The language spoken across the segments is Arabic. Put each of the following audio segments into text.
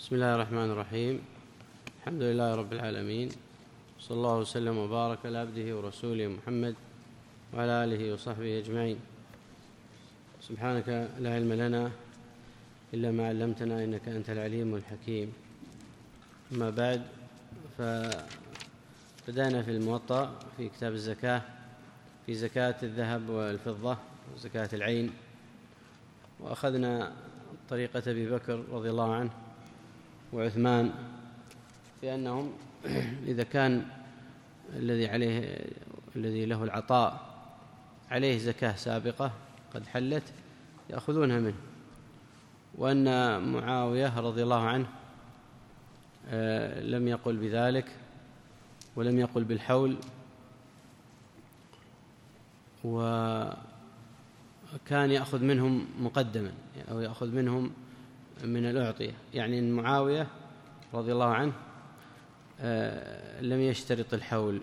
بسم الله الرحمن الرحيم. الحمد لله رب العالمين، صلى الله وسلم وبارك على عبده ورسوله محمد وعلى آله وصحبه أجمعين. سبحانك لا علم لنا إلا ما علمتنا إنك أنت العليم الحكيم. أما بعد، فبدأنا في الموطأ في كتاب الزكاة في زكاة الذهب والفضة وزكاة العين، وأخذنا طريقة أبي بكر رضي الله عنه وعثمان في أنهم إذا كان الذي له العطاء عليه زكاة سابقة قد حلت يأخذونها منه، وأن معاوية رضي الله عنه لم يقل بذلك ولم يقل بالحول، وكان يأخذ منهم مقدما أو يأخذ منهم من الأعطية، يعني أن معاوية رضي الله عنه لم يشترط الحول،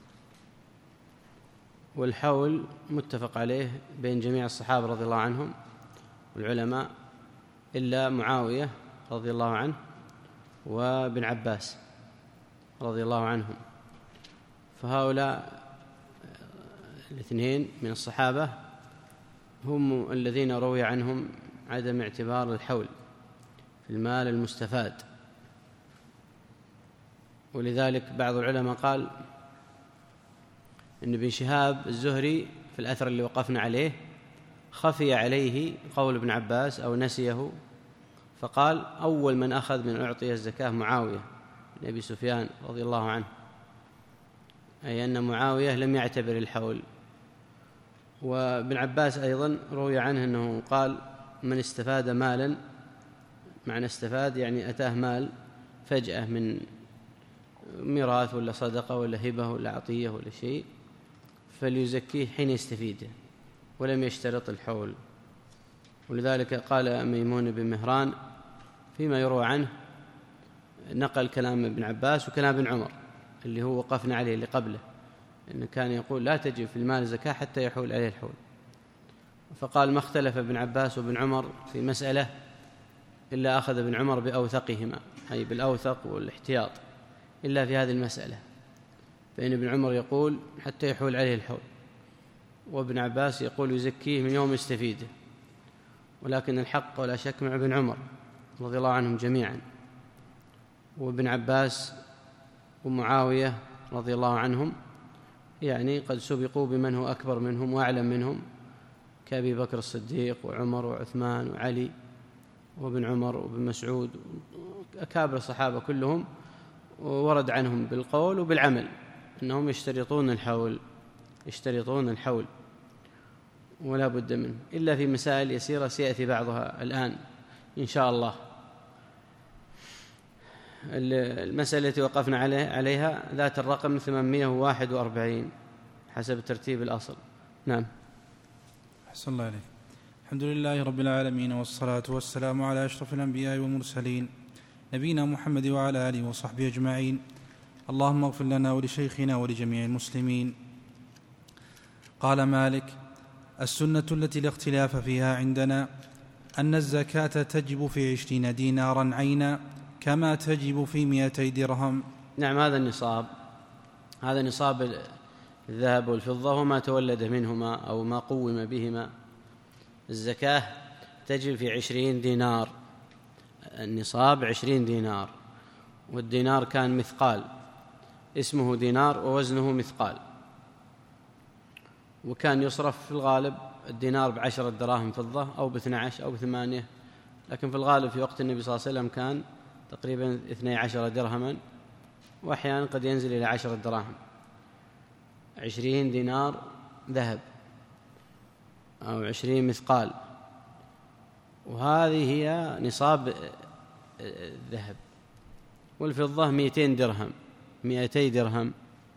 والحول متفق عليه بين جميع الصحابة رضي الله عنهم والعلماء إلا معاوية رضي الله عنه وابن عباس رضي الله عنهم، فهؤلاء الاثنين من الصحابة هم الذين روي عنهم عدم اعتبار الحول في المال المستفاد. ولذلك بعض العلماء قال إن ابن شهاب الزهري في الأثر اللي وقفنا عليه خفي عليه قول ابن عباس أو نسيه، فقال أول من أخذ من أعطي الزكاة معاوية بن أبي سفيان رضي الله عنه، أي أن معاوية لم يعتبر الحول. وابن عباس أيضا روي عنه أنه قال من استفاد مالا، معنى استفاد يعني أتاه مال فجأة من ميراث ولا صدقة ولا هبة ولا عطية ولا شيء، فليزكيه حين يستفيده ولم يشترط الحول. ولذلك قال ميمون بن مهران فيما يروى عنه، نقل كلام ابن عباس وكلام ابن عمر اللي هو وقفنا عليه اللي قبله، إنه كان يقول لا تجب في المال زكاة حتى يحول عليه الحول، فقال ما اختلف ابن عباس وابن عمر في مسألة إلا أخذ ابن عمر بأوثقهما، أي بالأوثق والاحتياط، إلا في هذه المسألة، فإن ابن عمر يقول حتى يحول عليه الحول، وابن عباس يقول يزكيه من يوم يستفيده. ولكن الحق ولا شك مع ابن عمر رضي الله عنهم جميعا، وابن عباس ومعاوية رضي الله عنهم يعني قد سبقوا بمن هو أكبر منهم وأعلم منهم كأبي بكر الصديق وعمر وعثمان وعلي وابن عمر وابن مسعود، أكابر الصحابة كلهم، ورد عنهم بالقول وبالعمل أنهم يشترطون الحول ولا بد منه، إلا في مسائل يسيرة سيأتي بعضها الآن إن شاء الله. المسألة التي وقفنا عليها ذات الرقم 841 حسب ترتيب الأصل. نعم. أحسن الله عليك. الحمد لله رب العالمين، والصلاة والسلام على أشرف الأنبياء والمرسلين نبينا محمد وعلى آله وصحبه أجمعين. اللهم اغفر لنا ولشيخنا ولجميع المسلمين. قال مالك: السنة التي لا اختلاف فيها عندنا أن الزكاة تجب في 20 دينارا عينا كما تجب في 200 درهم. نعم، هذا نصاب الذهب والفضة وما تولد منهما أو ما قوم بهما. الزكاة تجب في 20 دينار، النصاب 20 دينار، والدينار كان مثقال، اسمه دينار ووزنه مثقال، وكان يصرف في الغالب الدينار ب10 دراهم فضة أو ب12 أو ب8، لكن في الغالب في وقت النبي صلى الله عليه وسلم كان تقريبا 12 درهما، وأحيانا قد ينزل إلى 10 دراهم. 20 دينار ذهب أو 20 مثقال، وهذه هي نصاب الذهب. والفضة 200 درهم 200 درهم.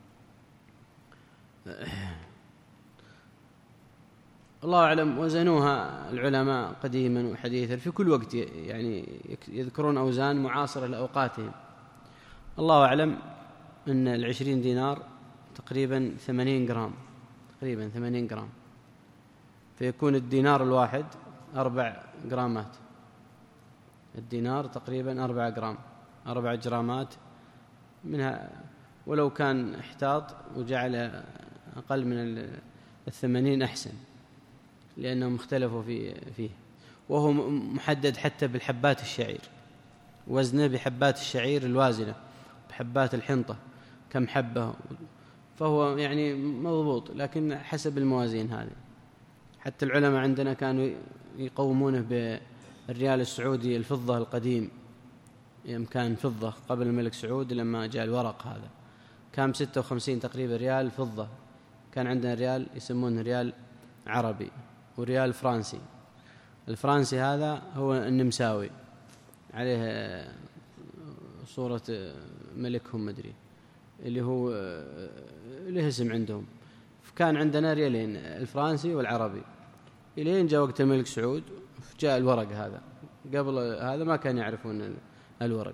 الله أعلم وزنوها العلماء قديما وحديثا في كل وقت، يعني يذكرون أوزان معاصرة لأوقاتهم. الله أعلم أن 20 دينار تقريبا 80 جرام، فيكون الدينار الواحد 4 جرامات، الدينار تقريبا 4 جرام، 4 جرامات منها، ولو كان احتاط وجعل أقل من 80 أحسن، لأنهم اختلفوا فيه. وهو محدد حتى بالحبات الشعير، وزنه بحبات الشعير الوازنة، بحبات الحنطة كم حبة، فهو يعني مضبوط، لكن حسب الموازين هذه. حتى العلماء عندنا كانوا يقومونه بالريال السعودي الفضة القديم، يوم كان فضة قبل الملك سعود لما جاء الورق هذا، كان 56 تقريبا ريال فضة. كان عندنا ريال يسمونه ريال عربي وريال فرنسي. الفرنسي هذا هو النمساوي، عليه صورة ملكهم مدري اللي هو له اسم عندهم. فكان عندنا ريالين، الفرنسي والعربي، إلين جاء وقت الملك سعود جاء الورق هذا. قبل هذا ما كان يعرفون الورق،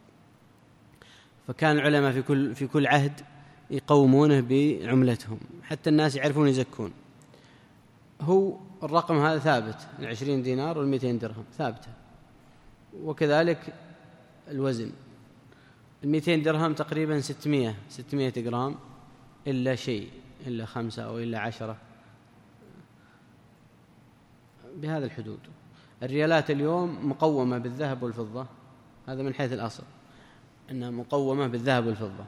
فكان العلماء في كل عهد يقومونه بعملتهم حتى الناس يعرفون يزكون. هو الرقم هذا ثابت، 20 دينار وال200 درهم ثابتة، وكذلك الوزن. 200 درهم تقريبا 600 جرام إلا شيء، إلا 5 أو إلا 10 بهذا الحدود. الريالات اليوم مقومة بالذهب والفضة، هذا من حيث الأصل أنها مقومة بالذهب والفضة،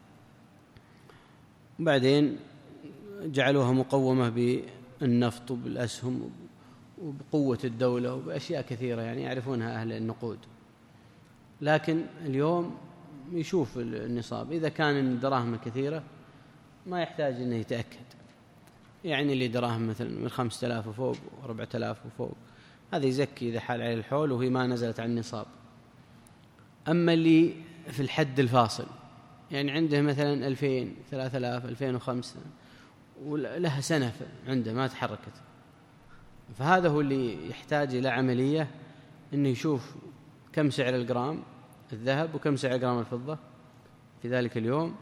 وبعدين جعلوها مقومة بالنفط وبالأسهم وبقوة الدولة وبأشياء كثيرة يعني يعرفونها أهل النقود. لكن اليوم يشوف النصاب، إذا كان الدراهم كثيرة ما يحتاج أنه يتأكد، يعني اللي دراهم مثلا من 5000 وفوق و4000 وفوق هذا يزكي إذا حال عليه الحول وهي ما نزلت عن النصاب. أما اللي في الحد الفاصل، يعني عنده مثلا 2000 3000 2005 ولها سنة عنده ما تحركت، فهذا هو اللي يحتاج إلى عملية أنه يشوف كم سعر الجرام الذهب وكم سعر جرام الفضة في ذلك اليوم،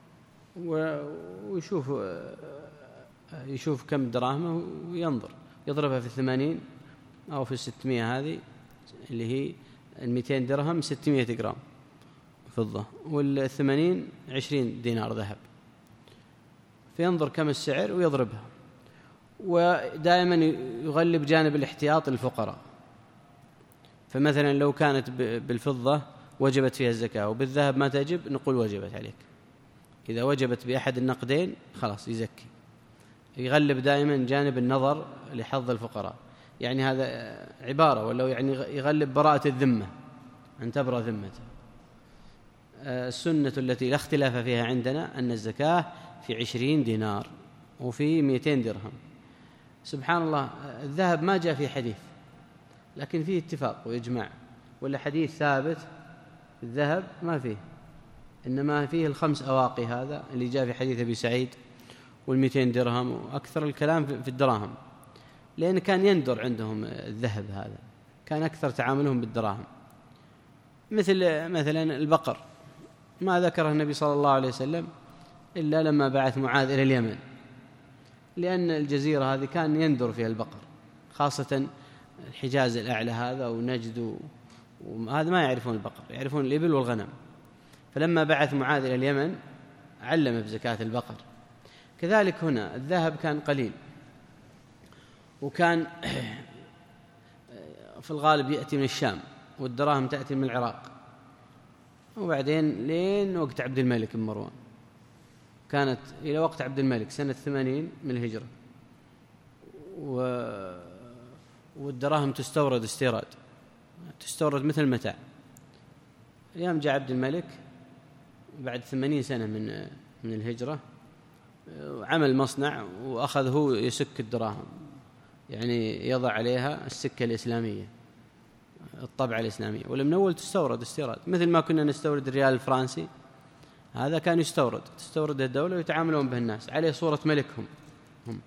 ويشوف كم دراهمه وينظر يضربها في 80 أو في 600، هذه اللي هي 200 درهم 600 جرام فضة، وال80 20 دينار ذهب، فينظر كم السعر ويضربها. ودائما يغلب جانب الاحتياط للفقراء، فمثلا لو كانت بالفضة وجبت فيها الزكاة وبالذهب ما تجب، نقول وجبت عليك. إذا وجبت بأحد النقدين خلاص يزكي. يغلب دائما جانب النظر لحظ الفقراء، يعني هذا عبارة، ولو يعني يغلب براءة الذمة، أن تبرأ ذمته. السنة التي لا اختلاف فيها عندنا أن الزكاة في 20 دينار وفي 200 درهم. سبحان الله، الذهب ما جاء فيه حديث، لكن فيه اتفاق وإجماع، ولا حديث ثابت الذهب ما فيه، إنما فيه ال5 أواقي هذا اللي جاء في حديث أبي سعيد، وال200 درهم، وأكثر الكلام في الدراهم، لأن كان يندر عندهم الذهب هذا، كان أكثر تعاملهم بالدراهم. مثلا البقر ما ذكره النبي صلى الله عليه وسلم إلا لما بعث معاذ إلى اليمن، لأن الجزيرة هذه كان يندر فيها البقر، خاصة الحجاز الأعلى هذا ونجد، وهذا ما يعرفون البقر، يعرفون الإبل والغنم. فلما بعث معاذ إلى اليمن علم بزكاة البقر. كذلك هنا الذهب كان قليل، وكان في الغالب يأتي من الشام، والدراهم تأتي من العراق، وبعدين لين وقت عبد الملك بن مروان، كانت إلى وقت عبد الملك سنة 80 من الهجرة، والدراهم تستورد استيراد، تستورد مثل المتاع. أيام جاء عبد الملك بعد 80 سنة من الهجرة، عمل مصنع وأخذ هو يسك الدراهم، يعني يضع عليها السكة الإسلامية، الطبعة الإسلامية، ولمن أول تستورد استيراد، مثل ما كنا نستورد الريال الفرنسي، هذا كان تستورد الدولة ويتعاملون به الناس عليه صورة ملكهم هم.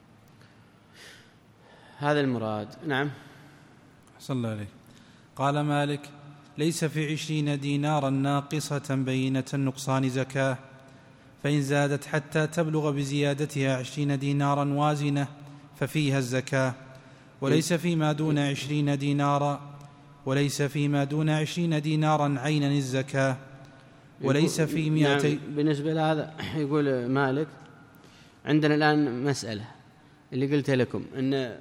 هذا المراد. نعم. أحسن الله عليك. قال مالك: ليس في 20 دينارا ناقصة بينة النقصان زكاة، فإن زادت حتى تبلغ بزيادتها 20 دينارا وازنة ففيها الزكاة، وليس فيما دون 20 دينارا، وليس فيما دون 20 دينارا عينا الزكاة، وليس في 200. نعم. بالنسبة لهذا يقول مالك عندنا الآن مسألة اللي قلت لكم أن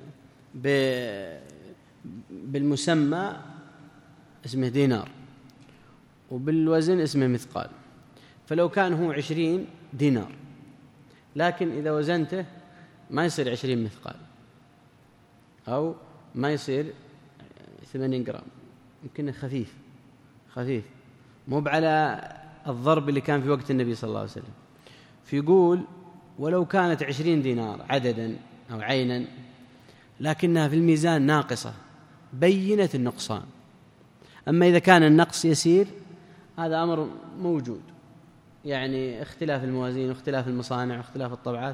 بالمسمى اسمه دينار وبالوزن اسمه مثقال، فلو كان هو 20 دينار لكن إذا وزنته ما يصير 20 مثقال أو ما يصير 80 جرام، يمكن خفيف مو على الضرب اللي كان في وقت النبي صلى الله عليه وسلم. فيقول ولو كانت 20 دينار عددا أو عينا لكنها في الميزان ناقصة بينة النقصان. أما إذا كان النقص يسير هذا أمر موجود، يعني اختلاف الموازين واختلاف المصانع واختلاف الطبعات،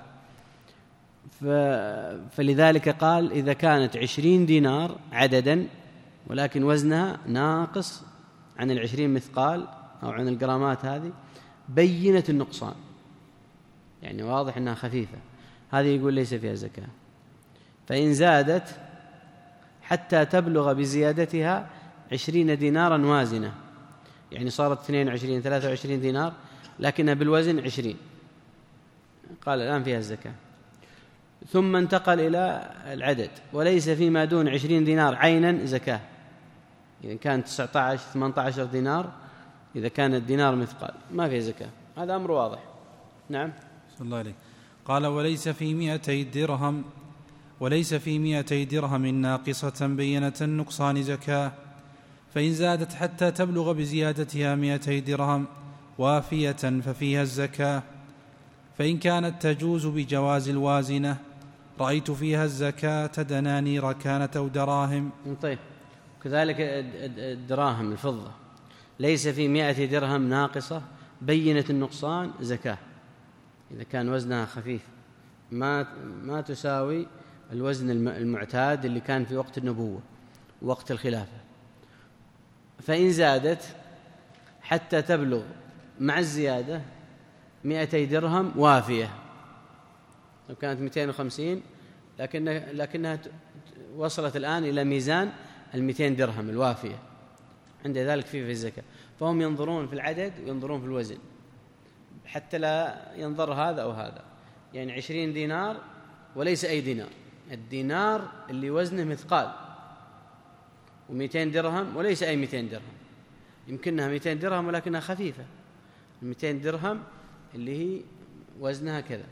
فلذلك قال إذا كانت 20 دينار عددا ولكن وزنها ناقص عن 20 مثقال أو عن الجرامات هذه بينة النقصان، يعني واضح أنها خفيفة، هذه يقول ليس فيها زكاة. فإن زادت حتى تبلغ بزيادتها 20 دينارا وازنة، يعني صارت 22 23 دينار لكنها بالوزن 20، قال الآن فيها الزكاة. ثم انتقل إلى العدد، وليس فيما دون 20 دينار عينا زكاة، إذا كان 19 18 دينار، إذا كان الدينار مثقال ما فيه زكاة، هذا أمر واضح. نعم. صلى الله عليه. قال وليس في 200 درهم ناقصة بينة النقصان زكاة، فإن زادت حتى تبلغ بزيادتها 200 درهم وافية ففيها الزكاة. فإن كانت تجوز بجواز الوازنة رأيت فيها الزكاة دنانير كانت أو دراهم. طيب، كذلك الدراهم الفضة ليس في 100 درهم ناقصة بينة النقصان زكاة، إذا كان وزنها خفيف ما تساوي الوزن المعتاد اللي كان في وقت النبوة وقت الخلافة. فإن زادت حتى تبلغ مع الزيادة 200 درهم وافية، لو كانت 250 لكنها وصلت الآن إلى ميزان 200 درهم الوافية، عند ذلك في الزكاة. فهم ينظرون في العدد وينظرون في الوزن حتى لا ينظر هذا أو هذا، يعني 20 دينار وليس أي دينار، الدينار اللي وزنه مثقال، و200 درهم وليس أي 200 درهم، يمكنها 200 درهم ولكنها خفيفة، 200 درهم اللي هي وزنها كذا.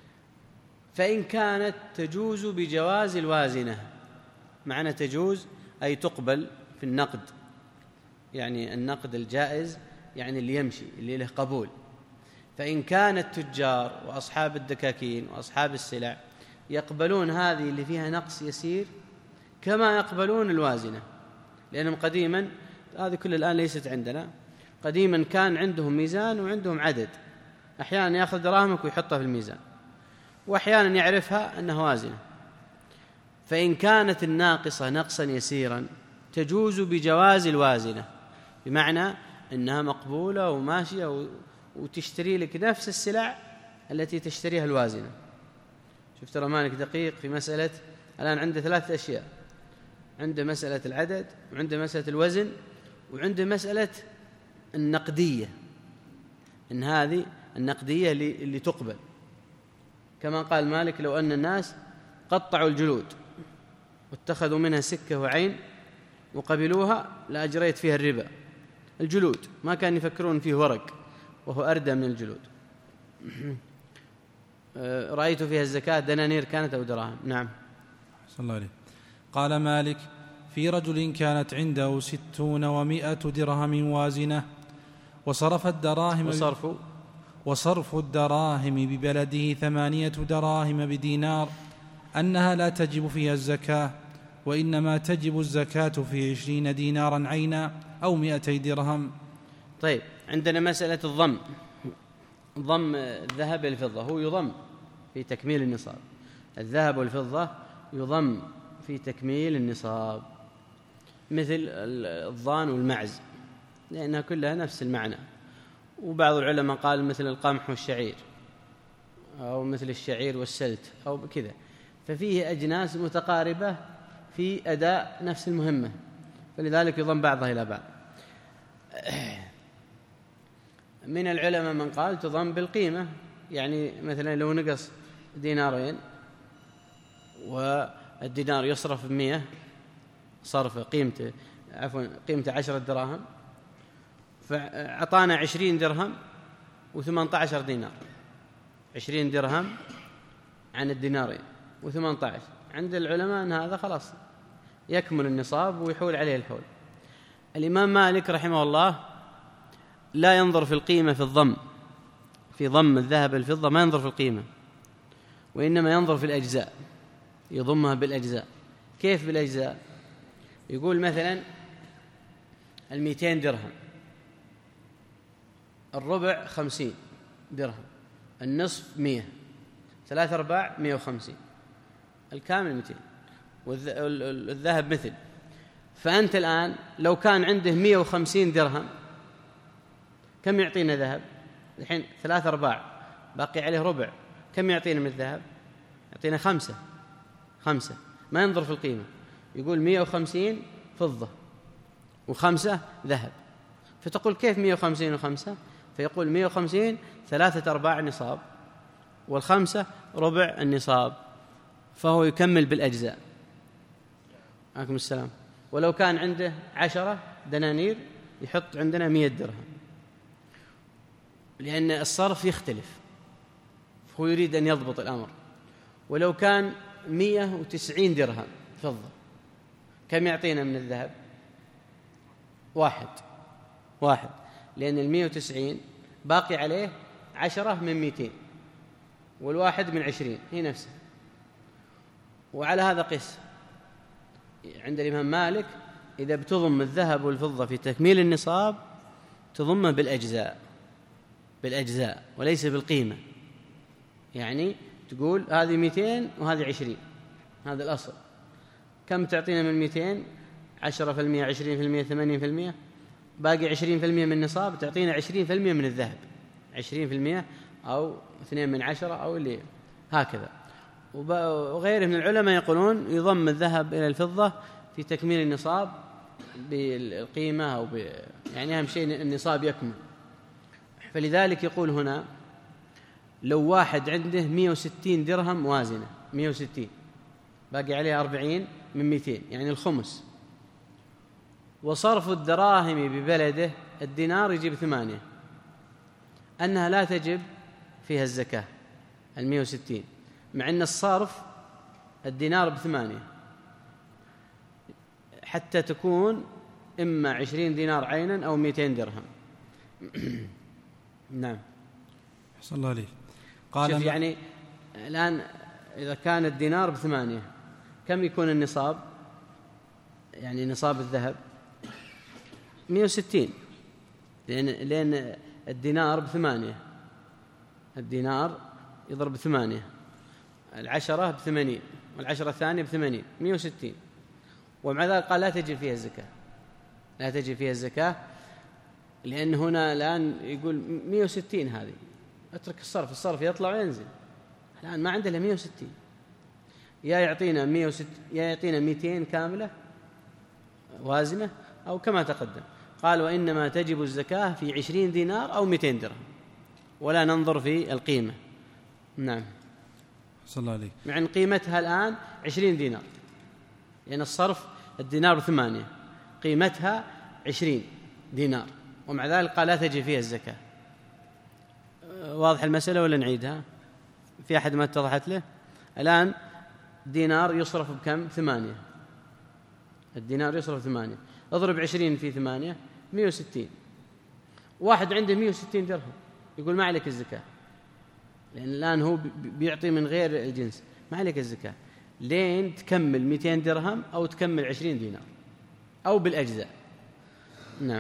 فإن كانت تجوز بجواز الوازنة، معنى تجوز أي تقبل في النقد، يعني النقد الجائز يعني اللي يمشي اللي له قبول. فإن كان التجار وأصحاب الدكاكين وأصحاب السلع يقبلون هذه اللي فيها نقص يسير كما يقبلون الوازنة، لأنهم قديما، هذه كل الآن ليست عندنا، قديما كان عندهم ميزان وعندهم عدد، أحيانا يأخذ دراهمك ويحطها في الميزان، وأحيانا يعرفها أنها وازنة. فإن كانت الناقصة نقصا يسيرا تجوز بجواز الوازنة، بمعنى أنها مقبولة وماشية وتشتري لك نفس السلع التي تشتريها الوازنة. شوف ترى مالك دقيق في مسألة، الآن عنده 3 أشياء، عنده مسألة العدد وعنده مسألة الوزن وعنده مسألة النقدية، إن هذه النقدية اللي تقبل، كما قال مالك لو أن الناس قطعوا الجلود واتخذوا منها سكة وعين وقبلوها لأجريت فيها الربا. الجلود ما كان يفكرون فيه ورق وهو أردى من الجلود. رأيت فيها الزكاة دنانير كانت أو دراهم. نعم. صلى الله عليه. قال مالك في رجل كانت عنده 60 و100 درهم وازنة وصرف الدراهم ببلده 8 دراهم بدينار، أنها لا تجب فيها الزكاة، وإنما تجب الزكاة في 20 دينارا عينا أو 200 درهم. طيب، عندنا مسألة ضم الذهب والفضة، هو يضم في تكميل النصاب، الذهب والفضة يضم في تكميل النصاب، مثل الضان والمعز، لأنها كلها نفس المعنى. وبعض العلماء قال مثل القمح والشعير، أو مثل الشعير والسلت أو كذا، ففيه أجناس متقاربة في أداء نفس المهمة، فلذلك يضم بعضها إلى بعض. من العلماء من قال تضم بالقيمة، يعني مثلا لو نقص دينارين والدينار يصرف 100 صرف قيمته قيمته 10 دراهم، فأعطانا 20 درهم و18 دينار، 20 درهم عن الدينارين و18. عند العلماء أن هذا خلاص يكمل النصاب ويحول عليه الحول. الإمام مالك رحمه الله لا ينظر في القيمة في ضم الذهب الفضة، ما ينظر في القيمة، وإنما ينظر في الأجزاء، يضمها بالأجزاء. كيف بالأجزاء؟ يقول مثلا 200 درهم، الربع 50 درهم، النصف 100، 3/4 150، الكامل 200، والذهب مثل. فأنت الآن لو كان عنده 150 درهم كم يعطينا ذهب؟ الحين 3/4 باقي عليه ربع، كم يعطينا من الذهب؟ يعطينا 5. ما ينظر في القيمة، يقول 150 فضة و5 ذهب. فتقول كيف 150 و5؟ فيقول 150 3/4 النصاب، وال5 ربع النصاب، فهو يكمل بالأجزاء. عليكم السلام. ولو كان عنده 10 دنانير يحط عندنا 100 درهم، لأن الصرف يختلف، هو يريد أن يضبط الأمر. ولو كان 190 درهم فضة كم يعطينا من الذهب؟ 1، لأن 190 باقي عليه 10 من 200، والواحد من 20 هي نفسه. وعلى هذا قس عند الإمام مالك إذا بتضم الذهب والفضة في تكميل النصاب تضمه بالأجزاء وليس بالقيمة. يعني تقول هذه 200 وهذه 20، هذا الأصل. كم تعطينا من 200؟ 10%، 20%، 80%، باقي 20% من النصاب، تعطينا 20% من الذهب، 20% أو 2/10 أو اللي هكذا. وغيره من العلماء يقولون يضم الذهب إلى الفضة في تكميل النصاب بالقيمة أو يعني أهم شيء النصاب يكمل. فلذلك يقول هنا لو واحد عنده 160 درهم وازنة، 160 باقي عليه 40 من 200، يعني الخمس، وصرف الدراهم ببلده الدينار يجيب 8، أنها لا تجب فيها الزكاة 160، مع أن الصرف الدينار 8، حتى تكون إما 20 دينار عينا أو 200 درهم. نعم. أحسن الله عليك. شوف يعني الآن إذا كان الدينار 8 كم يكون النصاب؟ يعني نصاب الذهب 160، لأن الدينار 8، الدينار يضرب 8، 10 80، والعشرة الثانية 80، 160. ومع ذلك قال لا تجب فيها الزكاة، لا تجب فيها الزكاة، لأن هنا الآن يقول 160 هذه، اترك الصرف يطلع وينزل. الآن ما عنده إلا 160، يا يعطينا 200 كاملة وازنة، أو كما تقدم قال وإنما تجب الزكاة في 20 دينار أو 200 درهم، ولا ننظر في القيمة. نعم. صلى الله عليه. مع أن قيمتها الآن 20 دينار، لأن الصرف الدينار 8، قيمتها 20 دينار، ومع ذلك قال لا تجب فيها الزكاة. واضح المسألة ولا نعيدها؟ في أحد ما اتضحت له؟ الآن دينار يصرف بكم؟ 8. الدينار يصرف 8، اضرب 20 في 8 160. واحد عنده 160 درهم يقول ما عليك الزكاة، لأن الآن هو بيعطي من غير الجنس، ما عليك الزكاة لين تكمل 200 درهم أو تكمل 20 دينار أو بالأجزاء. نعم.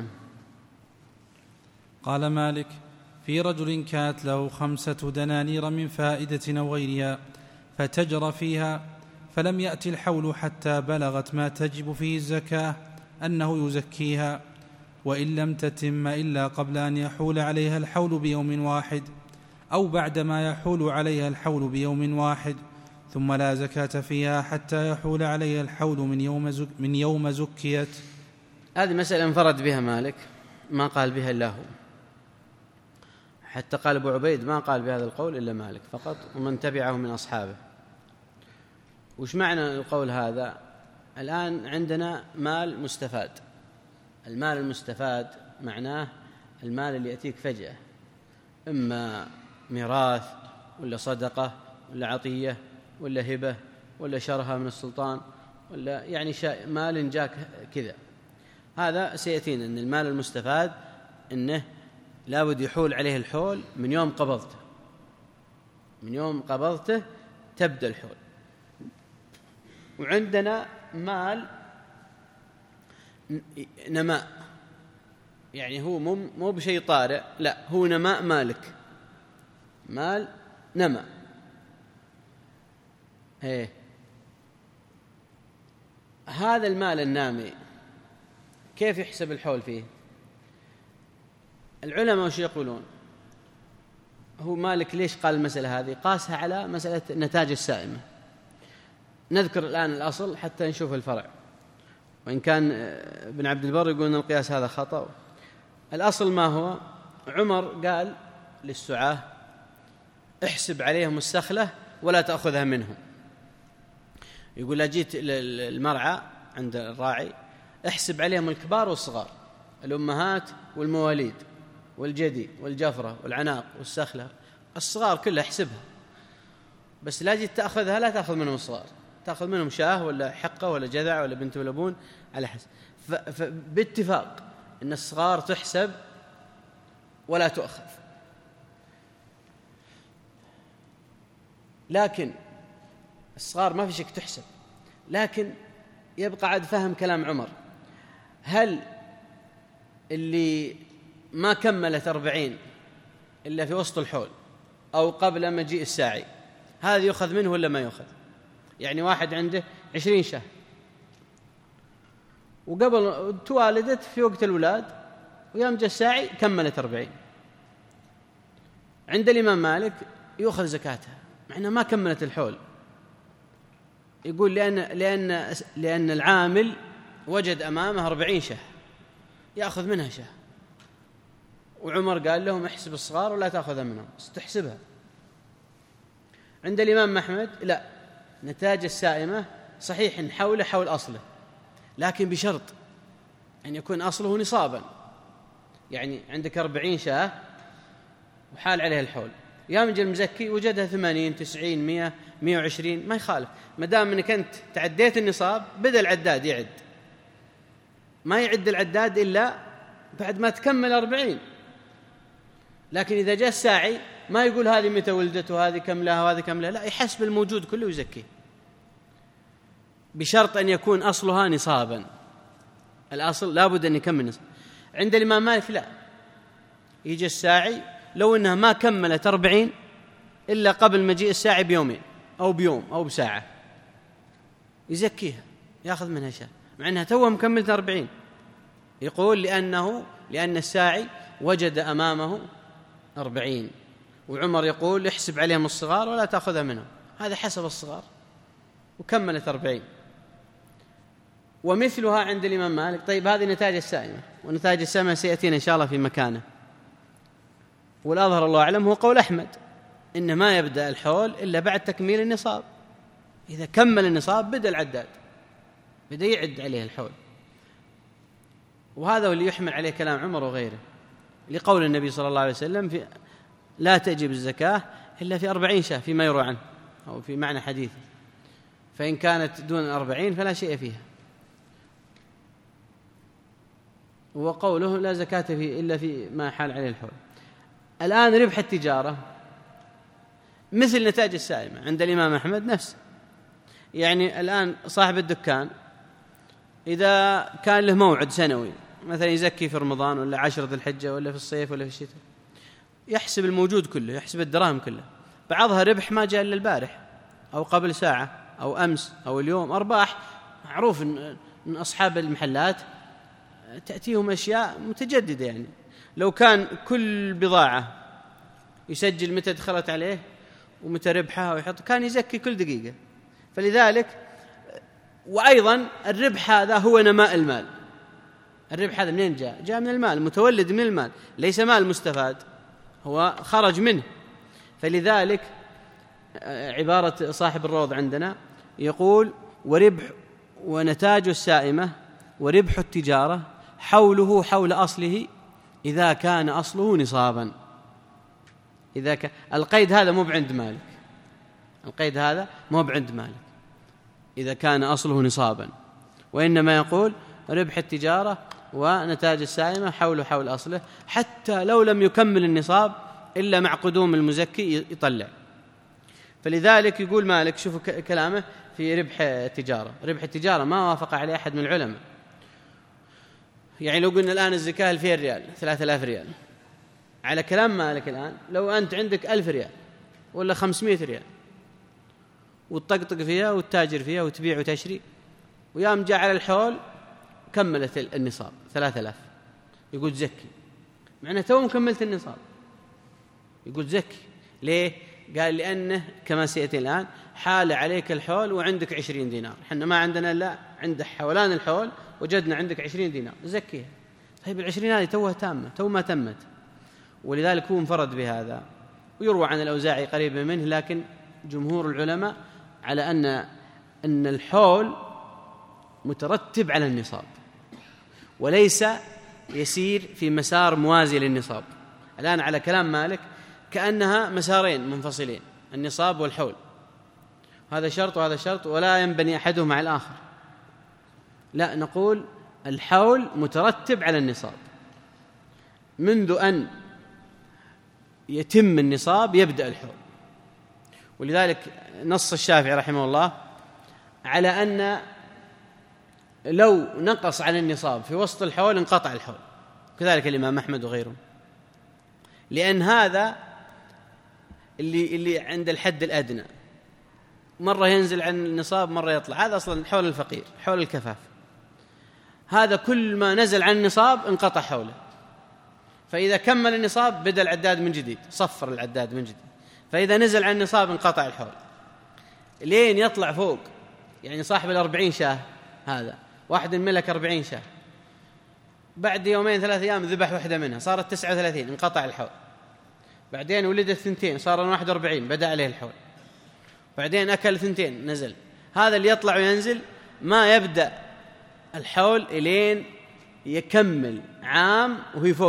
قال مالك في رجل كانت له 5 دنانير من فائدة أو غيرها فتجر فيها فلم يأتي الحول حتى بلغت ما تجب فيه الزكاة أنه يزكيها، وإن لم تتم إلا قبل أن يحول عليها الحول بيوم واحد أو بعدما يحول عليها الحول بيوم واحد، ثم لا زكاة فيها حتى يحول عليها الحول من يوم زكيت. هذه مسألة انفرد بها مالك، ما قال بها إلا هو، حتى قال أبو عبيد ما قال بهذا القول إلا مالك فقط ومن تبعه من أصحابه. وش معنى القول هذا؟ الآن عندنا مال مستفاد. المال المستفاد معناه المال اللي يأتيك فجأة، إما ميراث ولا صدقة ولا عطية ولا هبة ولا شرها من السلطان ولا يعني مال جاك كذا. هذا سيأتينا أن المال المستفاد أنه لابد يحول عليه الحول من يوم قبضته، من يوم قبضته تبدأ الحول. وعندنا مال نماء، يعني هو مو بشيء طارئ، لا هو نماء مالك، مال نماء. هذا المال النامي كيف يحسب الحول فيه؟ العلماء وش يقولون؟ هو مالك ليش قال المسألة هذه؟ قاسها على مسألة النتاج السائمة. نذكر الآن الأصل حتى نشوف الفرع، وإن كان ابن عبد البر يقول أن القياس هذا خطأ. الأصل ما هو؟ عمر قال للسعاة احسب عليهم السخلة ولا تأخذها منهم. يقول لا جيت المرعى عند الراعي احسب عليهم الكبار والصغار، الأمهات والمواليد والجدي والجفرة والعناق والسخلة، الصغار كلها احسبها، بس لا جيت تأخذها لا تأخذ منهم الصغار، تأخذ منهم شاه ولا حقة ولا جذع ولا بنت ولبون على حسب. فباتفاق أن الصغار تحسب ولا تؤخذ. لكن الصغار ما في شك تحسب، لكن يبقى عاد فهم كلام عمر، هل اللي ما كملت 40 إلا في وسط الحول أو قبل مجيء الساعي هذا يؤخذ منه ولا ما يؤخذ؟ يعني واحد عنده 20 شهر وقبل توالدت في وقت الولاد ويوم جاء الساعي كملت 40، عند الإمام مالك يؤخذ زكاتها مع أنها ما كملت الحول. يقول لأن العامل وجد أمامه 40 شهر يأخذ منها شهر، وعمر قال لهم احسب الصغار ولا تأخذها منهم، تحسبها. عند الإمام أحمد لا، نتاج السائمة صحيح إن حول أصله، لكن بشرط أن يكون أصله نصابا. يعني عندك 40 شاه وحال عليها الحول، يوم جاء المزكي وجدها 80 90 100 120 ما يخالف، ما دام انك انت تعديت النصاب بدأ العداد يعد، ما يعد العداد إلا بعد ما تكمل 40. لكن إذا جاء الساعي ما يقول هذه متى ولدت وهذه كم لها وهذه كم لها، لا، يحسب الموجود كله ويزكيه بشرط أن يكون أصلها نصابا. الأصل لابد أن يكمل نصاب. عند الإمام مالك لا، يجي الساعي لو أنها ما كملت 40 إلا قبل مجيء الساعي بيومين أو بيوم أو بساعة يزكيها، يأخذ منها شيء مع أنها توها مكملة 40. يقول لأن الساعي وجد أمامه 40، وعمر يقول احسب عليهم الصغار ولا تأخذها منهم، هذا حسب الصغار وكملت 40. ومثلها عند الإمام مالك. طيب هذه نتاج السائمة، ونتاج السائمة سيأتينا إن شاء الله في مكانه، والأظهر الله أعلم هو قول أحمد إن ما يبدأ الحول إلا بعد تكميل النصاب. إذا كمل النصاب بدأ العداد، بدأ يعد عليه الحول. وهذا هو اللي يحمل عليه كلام عمر وغيره، لقول النبي صلى الله عليه وسلم لا تجب الزكاة إلا في 40 شاه فيما يروى عنه أو في معنى حديثه، فإن كانت دون 40 فلا شيء فيها. وقوله لا زكاة فيه إلا في ما حال عليه الحول. الآن ربح التجارة مثل نتاج السائمة عند الإمام أحمد نفسه. يعني الآن صاحب الدكان إذا كان له موعد سنوي مثلا يزكي في رمضان ولا 10 ذي الحجة ولا في الصيف ولا في الشتاء، يحسب الموجود كله، يحسب الدراهم كلها، بعضها ربح ما جاء إلا البارح أو قبل ساعة أو أمس أو اليوم، أرباح معروف أن أصحاب المحلات تأتيهم أشياء متجددة. يعني لو كان كل بضاعة يسجل متى دخلت عليه ومتى ربحها ويحط، كان يزكي كل دقيقة. فلذلك وأيضا الربح هذا هو نماء المال، الربح هذا منين جاء؟ جاء من المال، متولد من المال، ليس مال مستفاد، هو خرج منه. فلذلك عبارة صاحب الروض عندنا يقول: وربح ونتاج السائمة وربح التجارة حوله حول أصله إذا كان أصله نصابا. القيد هذا مو بعند مالك، القيد هذا مو بعند مالك إذا كان أصله نصابا، وإنما يقول ربح التجارة ونتاج السائمة حوله حول أصله، حتى لو لم يكمل النصاب إلا مع قدوم المزكي يطلع. فلذلك يقول مالك، شوفوا كلامه في ربح التجارة. ربح التجارة ما وافق عليه أحد من العلماء. يعني لو قلنا الآن الزكاة 2000 ريال 3000 ريال، على كلام مالك الآن لو أنت عندك 1000 ريال ولا 500 ريال وتطقطق فيها وتتاجر فيها وتبيع وتشري، ويام جاء على الحول كملت النصاب 3000، يقول زكي، معنى تو مكملت النصاب، يقول زكي. ليه؟ قال لأنه كما سيأتي الآن حال عليك الحول وعندك 20 دينار، حنا ما عندنا لا عند حولان الحول وجدنا عندك 20 دينار زكيها. طيب 20 هذه توها تامة، تو ما تمت. ولذلك هو انفرد بهذا، ويروى عن الأوزاعي قريبا منه، لكن جمهور العلماء على أن الحول مترتب على النصاب وليس يسير في مسار موازي للنصاب. الآن على كلام مالك كأنها مسارين منفصلين، النصاب والحول، هذا شرط وهذا شرط ولا ينبني أحدهما على الآخر. لا، نقول الحول مترتب على النصاب، منذ أن يتم النصاب يبدأ الحول. ولذلك نص الشافعي رحمه الله على أن لو نقص عن النصاب في وسط الحول انقطع الحول، كذلك الإمام أحمد وغيره، لأن هذا اللي عند الحد الأدنى، مرة ينزل عن النصاب مرة يطلع، هذا أصلا حول الفقير، حول الكفاف. هذا كل ما نزل عن النصاب انقطع حوله، فإذا كمل النصاب بدأ العداد من جديد، صفر العداد من جديد. فإذا نزل عن النصاب انقطع الحول لين يطلع فوق. يعني صاحب 40 شاه هذا، واحد ملك 40 شاه، بعد يومين 3 أيام ذبح واحدة منها صارت 39، انقطع الحول. بعدين ولدت 2 صار 41، بدأ عليه الحول. بعدين أكل 2 نزل. هذا اللي يطلع وينزل ما يبدأ الحول إلين يكمل عام وهي فوق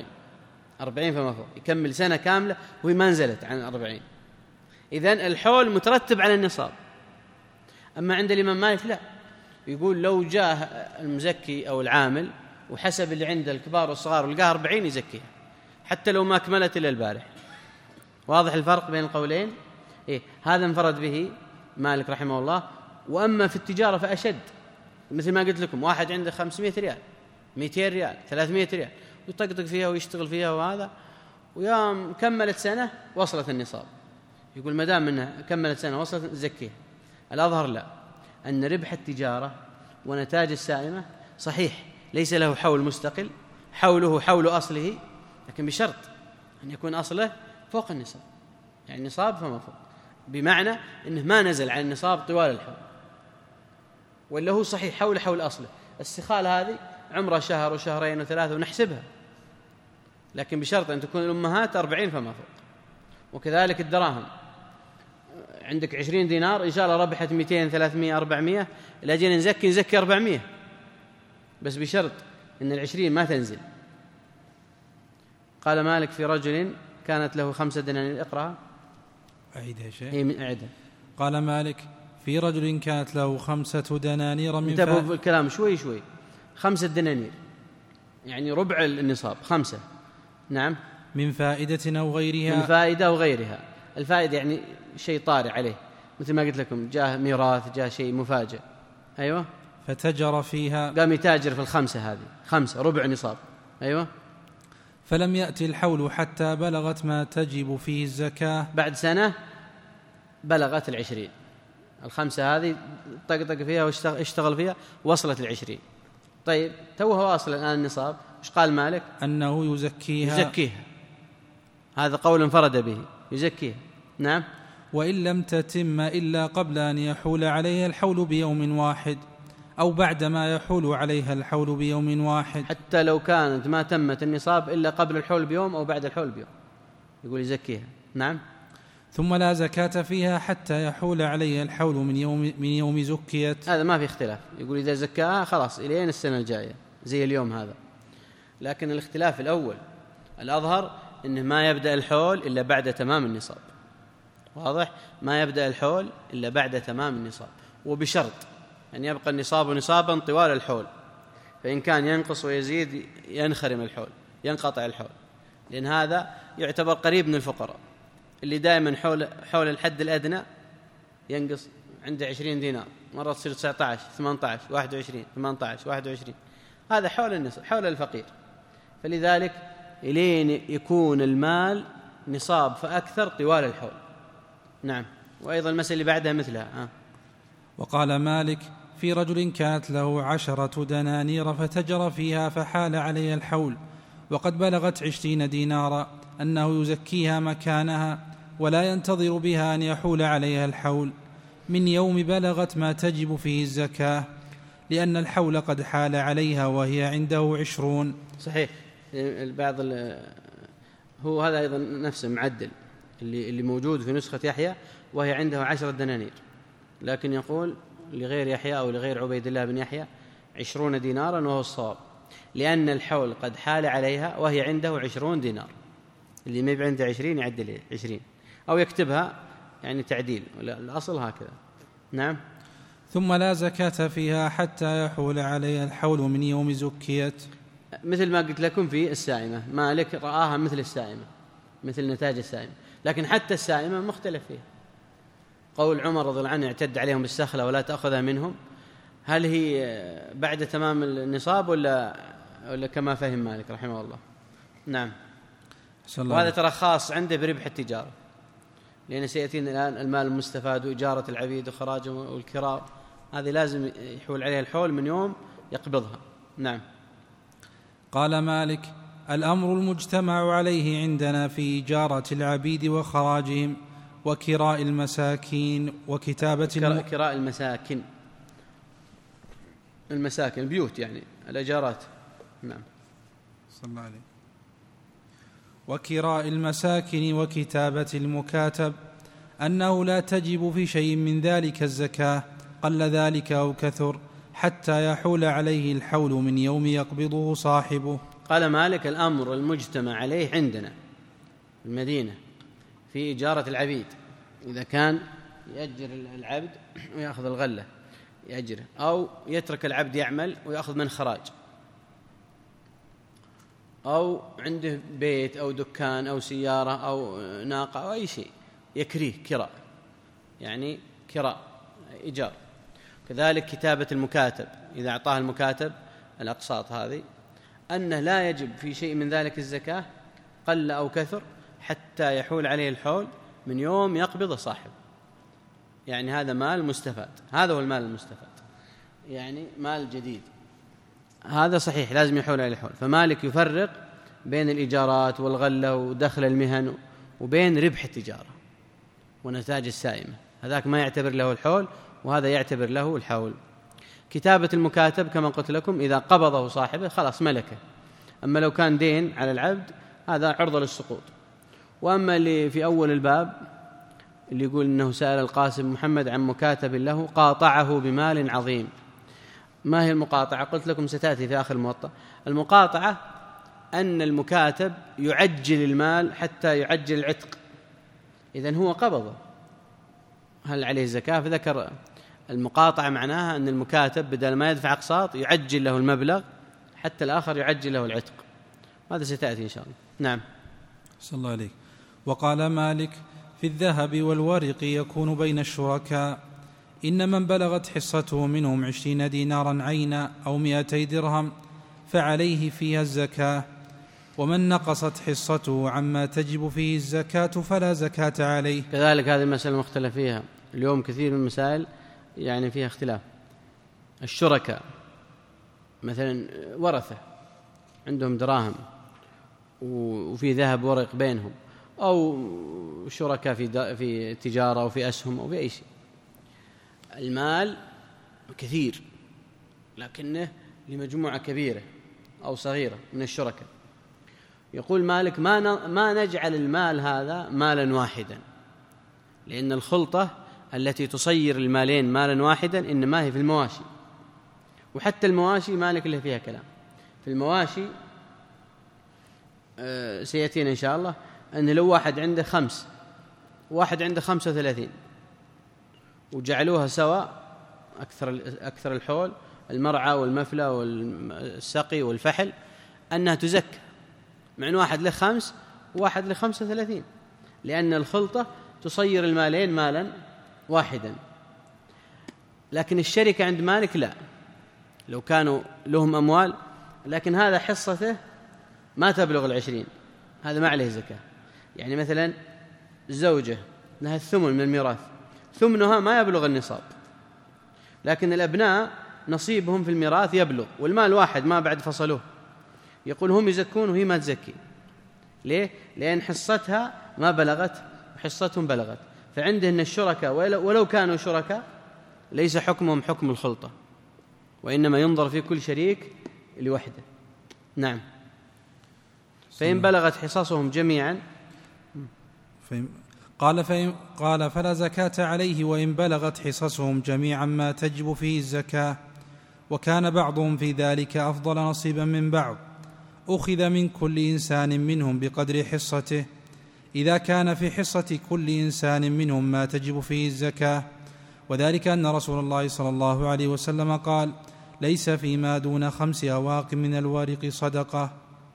40 فما فوق، يكمل سنة كاملة وهي ما نزلت عن 40. إذن الحول مترتب على النصاب. أما عند الإمام مالك لا، يقول لو جاء المزكي أو العامل وحسب اللي عنده الكبار والصغار ولقاه 40 يزكيها حتى لو ما كملت إلا البارح. واضح الفرق بين القولين؟ هذا انفرد به مالك رحمه الله. وأما في التجارة فأشد، مثل ما قلت لكم، واحد عنده 500 ريال 200 ريال 300 ريال يطقطق فيها ويشتغل فيها وهذا، ويوم كملت سنة وصلت النصاب، يقول ما دام انها كملت سنة وصلت زكيها. الأظهر لا، أن ربح التجارة ونتاج السائمة صحيح ليس له حول مستقل، حوله حول أصله، لكن بشرط أن يكون أصله فوق النصاب، يعني النصاب فما فوق، بمعنى أنه ما نزل عن النصاب طوال الحول، ولا هو صحيح حول أصله. السخال هذه عمره شهر وشهرين وثلاثة ونحسبها، لكن بشرط أن تكون الأمهات 40 فما فوق. وكذلك الدراهم، عندك 20 دينار إن شاء الله ربحت 200 300 400، الأجل نزكي 400، بس بشرط أن 20 ما تنزل. قال مالك في رجل كانت له 5 دنانير. اقرأ. أعيدها شيء. هي أعيدها. قال مالك في رجل كانت له 5 دنانير من انتبهوا الكلام شوي 5 دنانير يعني ربع النصاب، 5. نعم. من فائدة أو غيرها. من فائدة أو غيرها. الفائدة يعني شيء طارئ عليه، مثل ما قلت لكم، جاء ميراث، جاء شيء مفاجئ. أيوة. فتجر فيها، قام يتاجر في ال5 هذه، 5 ربع نصاب. أيوة. فلم يأتي الحول حتى بلغت ما تجب فيه الزكاة. بعد سنة بلغت 20، ال5 هذه طقطق فيها واشتغل فيها وصلت 20. طيب توها واصل الآن النصاب، وش قال مالك؟ أنه يزكيها. هذا قول انفرد به، يزكيها. نعم. وإن لم تتم إلا قبل أن يحول عليها الحول بيوم واحد أو بعدما يحول عليها الحول بيوم واحد، حتى لو كانت ما تمت النصاب إلا قبل الحول بيوم أو بعد الحول بيوم يقول يزكيها. نعم. ثم لا زكاة فيها حتى يحول عليها الحول من يوم زكيت. هذا ما في اختلاف، يقول إذا زكاها خلاص إلين السنة الجاية زي اليوم هذا. لكن الاختلاف الأول الأظهر إنه ما يبدأ الحول إلا بعد تمام النصاب. واضح؟ ما يبدأ الحول إلا بعد تمام النصاب، وبشرط أن يبقى النصاب نصابا طوال الحول، فإن كان ينقص ويزيد ينخرم الحول، ينقطع الحول، لأن هذا يعتبر قريب من الفقراء اللي دائما حول الحد الأدنى ينقص، عنده 20 دينار مرة تصير 19 18 21 18 21، هذا حول الفقير. فلذلك إلين يكون المال نصاب فأكثر طوال الحول. نعم. وأيضا المسألة اللي بعدها مثلها. وقال مالك في رجل كانت له 10 دنانير فتجر فيها فحال عليها الحول وقد بلغت 20 دينارا أنه يزكيها مكانها ولا ينتظر بها أن يحول عليها الحول من يوم بلغت ما تجب فيه الزكاة، لأن الحول قد حال عليها وهي عنده 20. صحيح. البعض هو هذا أيضا نفسه معدل اللي موجود في نسخة يحيى، وهي عنده 10 دنانير، لكن يقول لغير يحيى أو لغير عبيد الله بن يحيى 20 دينارا، وهو الصواب، لأن الحول قد حال عليها وهي عنده 20 دينار. اللي ما يبقى عنده 20 يعدل 20 أو يكتبها يعني تعديل، الأصل هكذا. نعم. ثم لا زكاة فيها حتى يحول عليها الحول من يوم زكيت، مثل ما قلت لكم في السائمة، مالك رآها مثل السائمة، مثل نتاج السائمة، لكن حتى السائمة مختلف فيها. قول عمر رضي الله عنه اعتد عليهم بالسخلة ولا تأخذها منهم، هل هي بعد تمام النصاب ولا كما فهم مالك رحمه الله؟ نعم. وهذا ترى خاص عنده بربح التجارة، لأن سيأتينا الآن المال المستفاد وإجارة العبيد وخراجهم والكراء، هذه لازم يحول عليها الحول من يوم يقبضها. نعم. قال مالك الأمر المجتمع عليه عندنا في إجارة العبيد وخراجهم وكراء المساكين وكتابة كراء المساكن البيوت، يعني الإجارات. نعم. صلى الله عليه. وكراء المساكن وكتابة المكاتب أنه لا تجب في شيء من ذلك الزكاة قل ذلك أو كثر حتى يحول عليه الحول من يوم يقبضه صاحبه. قال مالك الأمر المجتمع عليه عندنا في المدينة في إجارة العبيد، إذا كان يأجر العبد ويأخذ الغلة يأجره، أو يترك العبد يعمل ويأخذ من خراج، أو عنده بيت أو دكان أو سيارة أو ناقة أو أي شيء يكريه كراء، يعني كراء إيجار. كذلك كتابة المكاتب، إذا أعطاه المكاتب الأقساط هذه، أنه لا يجب في شيء من ذلك الزكاة قل أو كثر حتى يحول عليه الحول من يوم يقبض صاحب، يعني هذا مال مستفاد، هذا هو المال المستفاد، يعني مال جديد، هذا صحيح لازم يحول عليه الحول. فمالك يفرق بين الإيجارات والغلة ودخل المهن وبين ربح التجارة ونتاج السائمة، هذاك ما يعتبر له الحول وهذا يعتبر له الحول. كتابة المكاتب كما قلت لكم إذا قبضه صاحبه خلاص ملكه، أما لو كان دين على العبد هذا عرضة للسقوط. وأما اللي في أول الباب اللي يقول إنه سأل القاسم محمد عن مكاتب له قاطعه بمال عظيم، ما هي المقاطعة؟ قلت لكم ستأتي في آخر الموطأ. المقاطعة أن المكاتب يعجل المال حتى يعجل العتق، إذن هو قبضه هل عليه زكاة؟ فذكر المقاطعة معناها أن المكاتب بدل ما يدفع أقساط يعجل له المبلغ حتى الآخر يعجل له العتق، هذا ستأتي إن شاء الله. نعم. صلى الله عليه. وقال مالك في الذهب والورق يكون بين الشركاء إن من بلغت حصته منهم 20 دينارا عينا أو 200 درهم فعليه فيها الزكاة، ومن نقصت حصته عما تجب فيه الزكاة فلا زكاة عليه. كذلك هذه المسألة مختلف فيها اليوم، كثير من المسائل يعني فيها اختلاف. الشركاء مثلا ورثة عندهم دراهم وفي ذهب ورق بينهم، أو شركاء في تجارة أو في أسهم أو في أي شيء، المال كثير لكنه لمجموعة كبيرة أو صغيرة من الشركاء. يقول مالك ما نجعل المال هذا مالا واحدا، لأن الخلطة التي تصير المالين مالا واحدا إنما هي في المواشي، وحتى المواشي مالك له فيها كلام. في المواشي سيأتينا إن شاء الله أن لو واحد عنده 5 واحد عنده 35 وجعلوها سواء أكثر الحول، المرعى والمفلى والسقي والفحل، أنها تزكى، مع أن واحد له 5 وواحد له 35، لأن الخلطة تصير المالين مالا واحدا. لكن الشركة عند مالك لا، لو كانوا لهم أموال لكن هذا حصته ما تبلغ 20، هذا ما عليه زكاة. يعني مثلا الزوجة لها الثمن من الميراث، ثمنها ما يبلغ النصاب، لكن الأبناء نصيبهم في الميراث يبلغ، والمال واحد ما بعد فصلوه، يقول هم يزكون وهي ما تزكي. ليه؟ لأن حصتها ما بلغت وحصتهم بلغت. فعندهن الشركاء ولو كانوا شركاء ليس حكمهم حكم الخلطة، وإنما ينظر في كل شريك لوحده. نعم. فإن بلغت حصصهم جميعا قال فلا زكاة عليه وإن بلغت حصصهم جميعا ما تجب فيه الزكاة. وكان بعضهم في ذلك أفضل نصيبا من بعض، أخذ من كل إنسان منهم بقدر حصته، إذا كان في حصة كل إنسان منهم ما تجب فيه الزكاة. وذلك أن رسول الله صلى الله عليه وسلم قال: ليس فيما دون 5 أواق من الورق صدقة.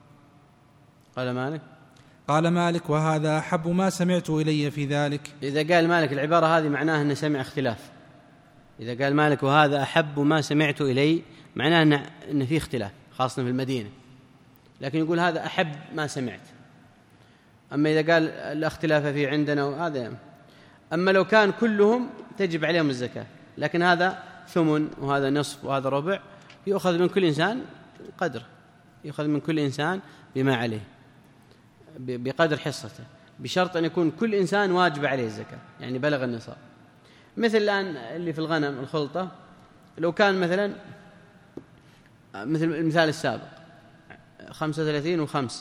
قال مالك: وهذا أحب ما سمعت إلي في ذلك. إذا قال مالك العبارة هذه معناه أنه سمع اختلاف. إذا قال مالك وهذا أحب ما سمعت إلي، معناه أن فيه اختلاف، خاصة في المدينة، لكن يقول هذا أحب ما سمعت. أما إذا قال لا اختلاف فيه عندنا وهذا، أما لو كان كلهم تجب عليهم الزكاة، لكن هذا ثمن وهذا نصف وهذا ربع، يؤخذ من كل إنسان قدر، يؤخذ من كل إنسان بما عليه بقدر حصته، بشرط أن يكون كل إنسان واجب عليه الزكاة، يعني بلغ النصاب. مثل الآن اللي في الغنم الخلطة، لو كان مثلا مثل المثال السابق 35 و5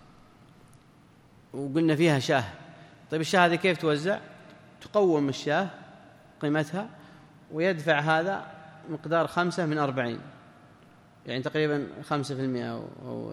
وقلنا فيها شاه، طيب الشاه هذه كيف توزع؟ تقوم الشاه قيمتها ويدفع هذا مقدار 5 من 40، يعني تقريبا 5% أو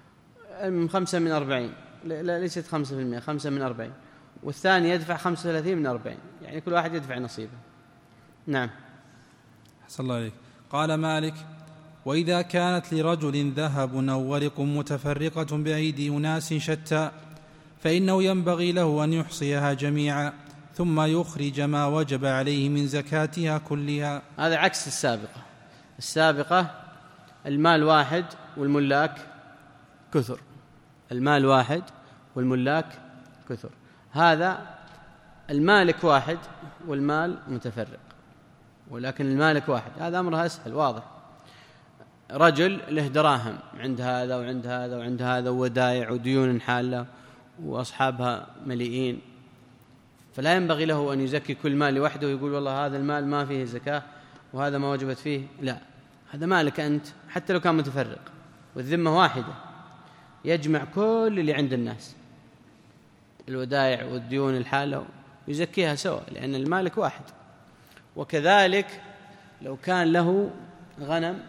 5 من 40، لا ليست 5%، 5 من 40، والثاني يدفع 35 من 40، يعني كل واحد يدفع نصيبه. نعم. أحسن الله عليك. قال مالك: وإذا كانت لرجل ذهب أو ورق متفرقة بأيدي أناس شتى، فإنه ينبغي له أن يحصيها جميعا ثم يخرج ما وجب عليه من زكاتها كلها. هذا عكس السابقة المال واحد والملاك كثر، المال واحد والملاك كثر. هذا المالك واحد والمال متفرق، ولكن المالك واحد، هذا أمرها أسهل واضح. رجل له دراهم عند هذا وعند هذا وعند هذا، ودائع وديون حالة وأصحابها مليئين، فلا ينبغي له أن يزكي كل مال لوحده ويقول والله هذا المال ما فيه زكاة وهذا ما وجبت فيه، لا، هذا مالك أنت حتى لو كان متفرق، والذمة واحدة، يجمع كل اللي عند الناس، الودائع والديون الحالة، يزكيها سوا، لأن المالك واحد. وكذلك لو كان له غنم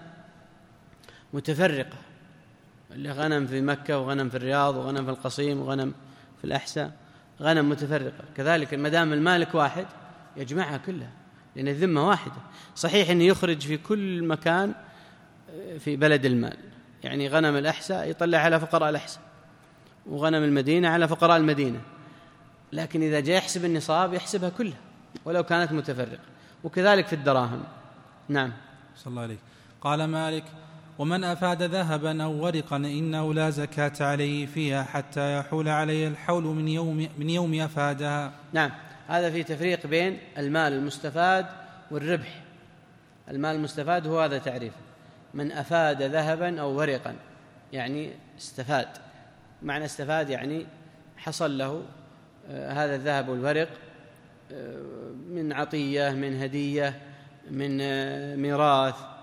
متفرقة، اللي غنم في مكة وغنم في الرياض وغنم في القصيم وغنم في الأحساء، غنم متفرقة، كذلك مدام المالك واحد يجمعها كلها، لأن الذمة واحدة. صحيح أن يخرج في كل مكان في بلد المال، يعني غنم الأحساء يطلع على فقراء الأحساء، وغنم المدينة على فقراء المدينة، لكن إذا جاء يحسب النصاب يحسبها كلها ولو كانت متفرقة. وكذلك في الدراهم. نعم. صلى الله عليه. قال مالك: ومن أفاد ذهبا أو ورقا إنه لا زكاة عليه فيها حتى يحول عليه الحول من يوم أفادها. نعم، هذا في تفريق بين المال المستفاد والربح. المال المستفاد هو هذا تعريفه: من أفاد ذهبا أو ورقا، يعني استفاد. معنى استفاد يعني حصل له هذا الذهب والورق من عطية، من هدية، من ميراث،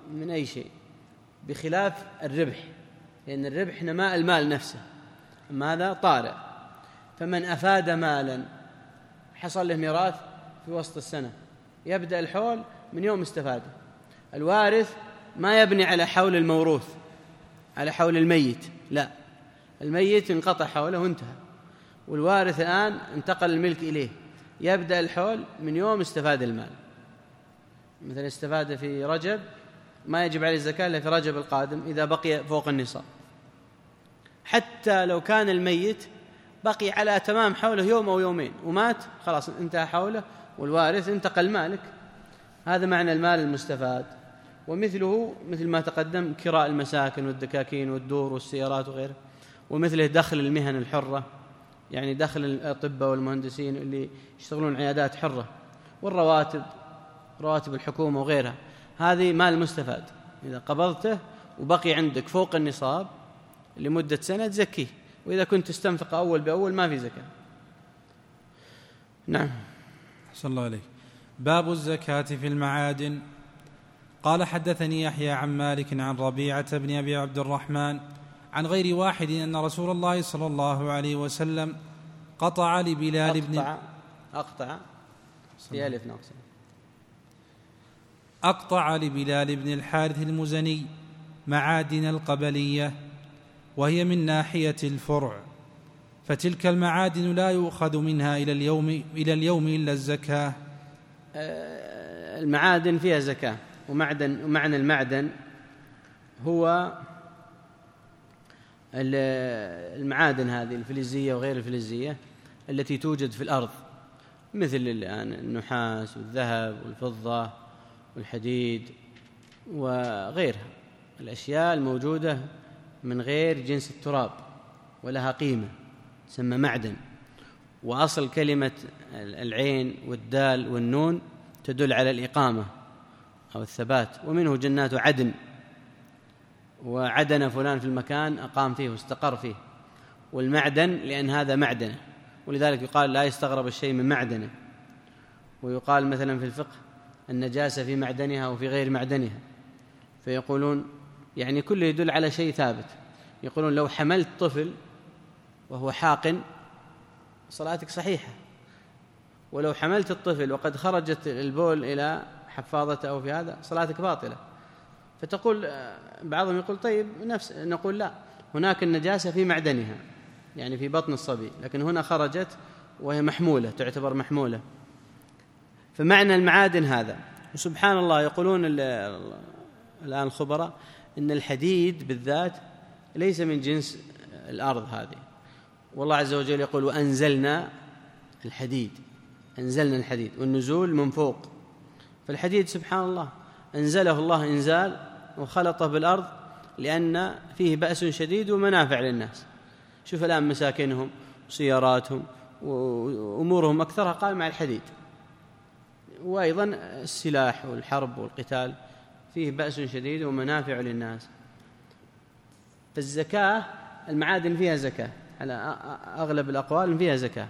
من أي شيء، بخلاف الربح، لأن الربح نماء المال نفسه، أما هذا طارئ. فمن أفاد مالا حصل له ميراث في وسط السنة، يبدأ الحول من يوم استفاده. الوارث ما يبني على حول الموروث، على حول الميت، لا، الميت انقطع حوله وانتهى، والوارث الآن انتقل الملك إليه، يبدأ الحول من يوم استفاد المال. مثلا استفاد في رجب، ما يجب عليه الزكاة إلا في رجب القادم إذا بقي فوق النصاب، حتى لو كان الميت بقي على تمام حوله يوم أو يومين ومات، خلاص انتهى حوله والوارث انتقل مالك. هذا معنى المال المستفاد. ومثله مثل ما تقدم كراء المساكن والدكاكين والدور والسيارات وغيره، ومثله دخل المهن الحرة، يعني دخل الأطباء والمهندسين اللي يشتغلون عيادات حرة، والرواتب، رواتب الحكومة وغيرها، هذه مال مستفاد. إذا قبضته وبقي عندك فوق النصاب لمدة سنة تزكيه، وإذا كنت تستنفق أول بأول ما في زكاة. نعم. أحسن الله عليك. باب الزكاة في المعادن. قال حدثني يحيى عن مالك عن ربيعة بن أبي عبد الرحمن عن غير واحد أن رسول الله صلى الله عليه وسلم قطع لبلال بن أقطع لبلال بن الحارث المزني معادن القبلية، وهي من ناحية الفرع، فتلك المعادن لا يؤخذ منها إلى اليوم إلا الزكاة. المعادن فيها زكاة. ومعنى المعدن هو المعادن هذه الفلزية وغير الفلزية التي توجد في الأرض، مثل الآن النحاس والذهب والفضة والحديد وغيرها، الأشياء الموجودة من غير جنس التراب ولها قيمة تسمى معدن. وأصل كلمة العين والدال والنون تدل على الإقامة أو الثبات، ومنه جنات عدن، وعدن فلان في المكان أقام فيه واستقر فيه. والمعدن لأن هذا معدنه، ولذلك يقال لا يستغرب الشيء من معدنه. ويقال مثلا في الفقه النجاسة في معدنها وفي غير معدنها، فيقولون يعني كله يدل على شيء ثابت. يقولون لو حملت طفل وهو حاقن صلاتك صحيحة، ولو حملت الطفل وقد خرجت البول إلى حفاظته أو في هذا صلاتك باطلة. فتقول بعضهم يقول طيب نقول لا، هناك النجاسة في معدنها يعني في بطن الصبي، لكن هنا خرجت وهي محمولة، تعتبر محمولة. فمعنى المعادن هذا. وسبحان الله يقولون الآن الخبراء إن الحديد بالذات ليس من جنس الأرض هذه، والله عز وجل يقول وأنزلنا الحديد، أنزلنا الحديد، والنزول من فوق. فالحديد سبحان الله أنزله الله إنزال وخلطه بالأرض لأن فيه بأس شديد ومنافع للناس. شوف الآن مساكنهم وسياراتهم وأمورهم أكثرها قائمة مع الحديد، وأيضا السلاح والحرب والقتال فيه بأس شديد ومنافع للناس. فالزكاة المعادن فيها زكاة على أغلب الأقوال، فيها زكاة.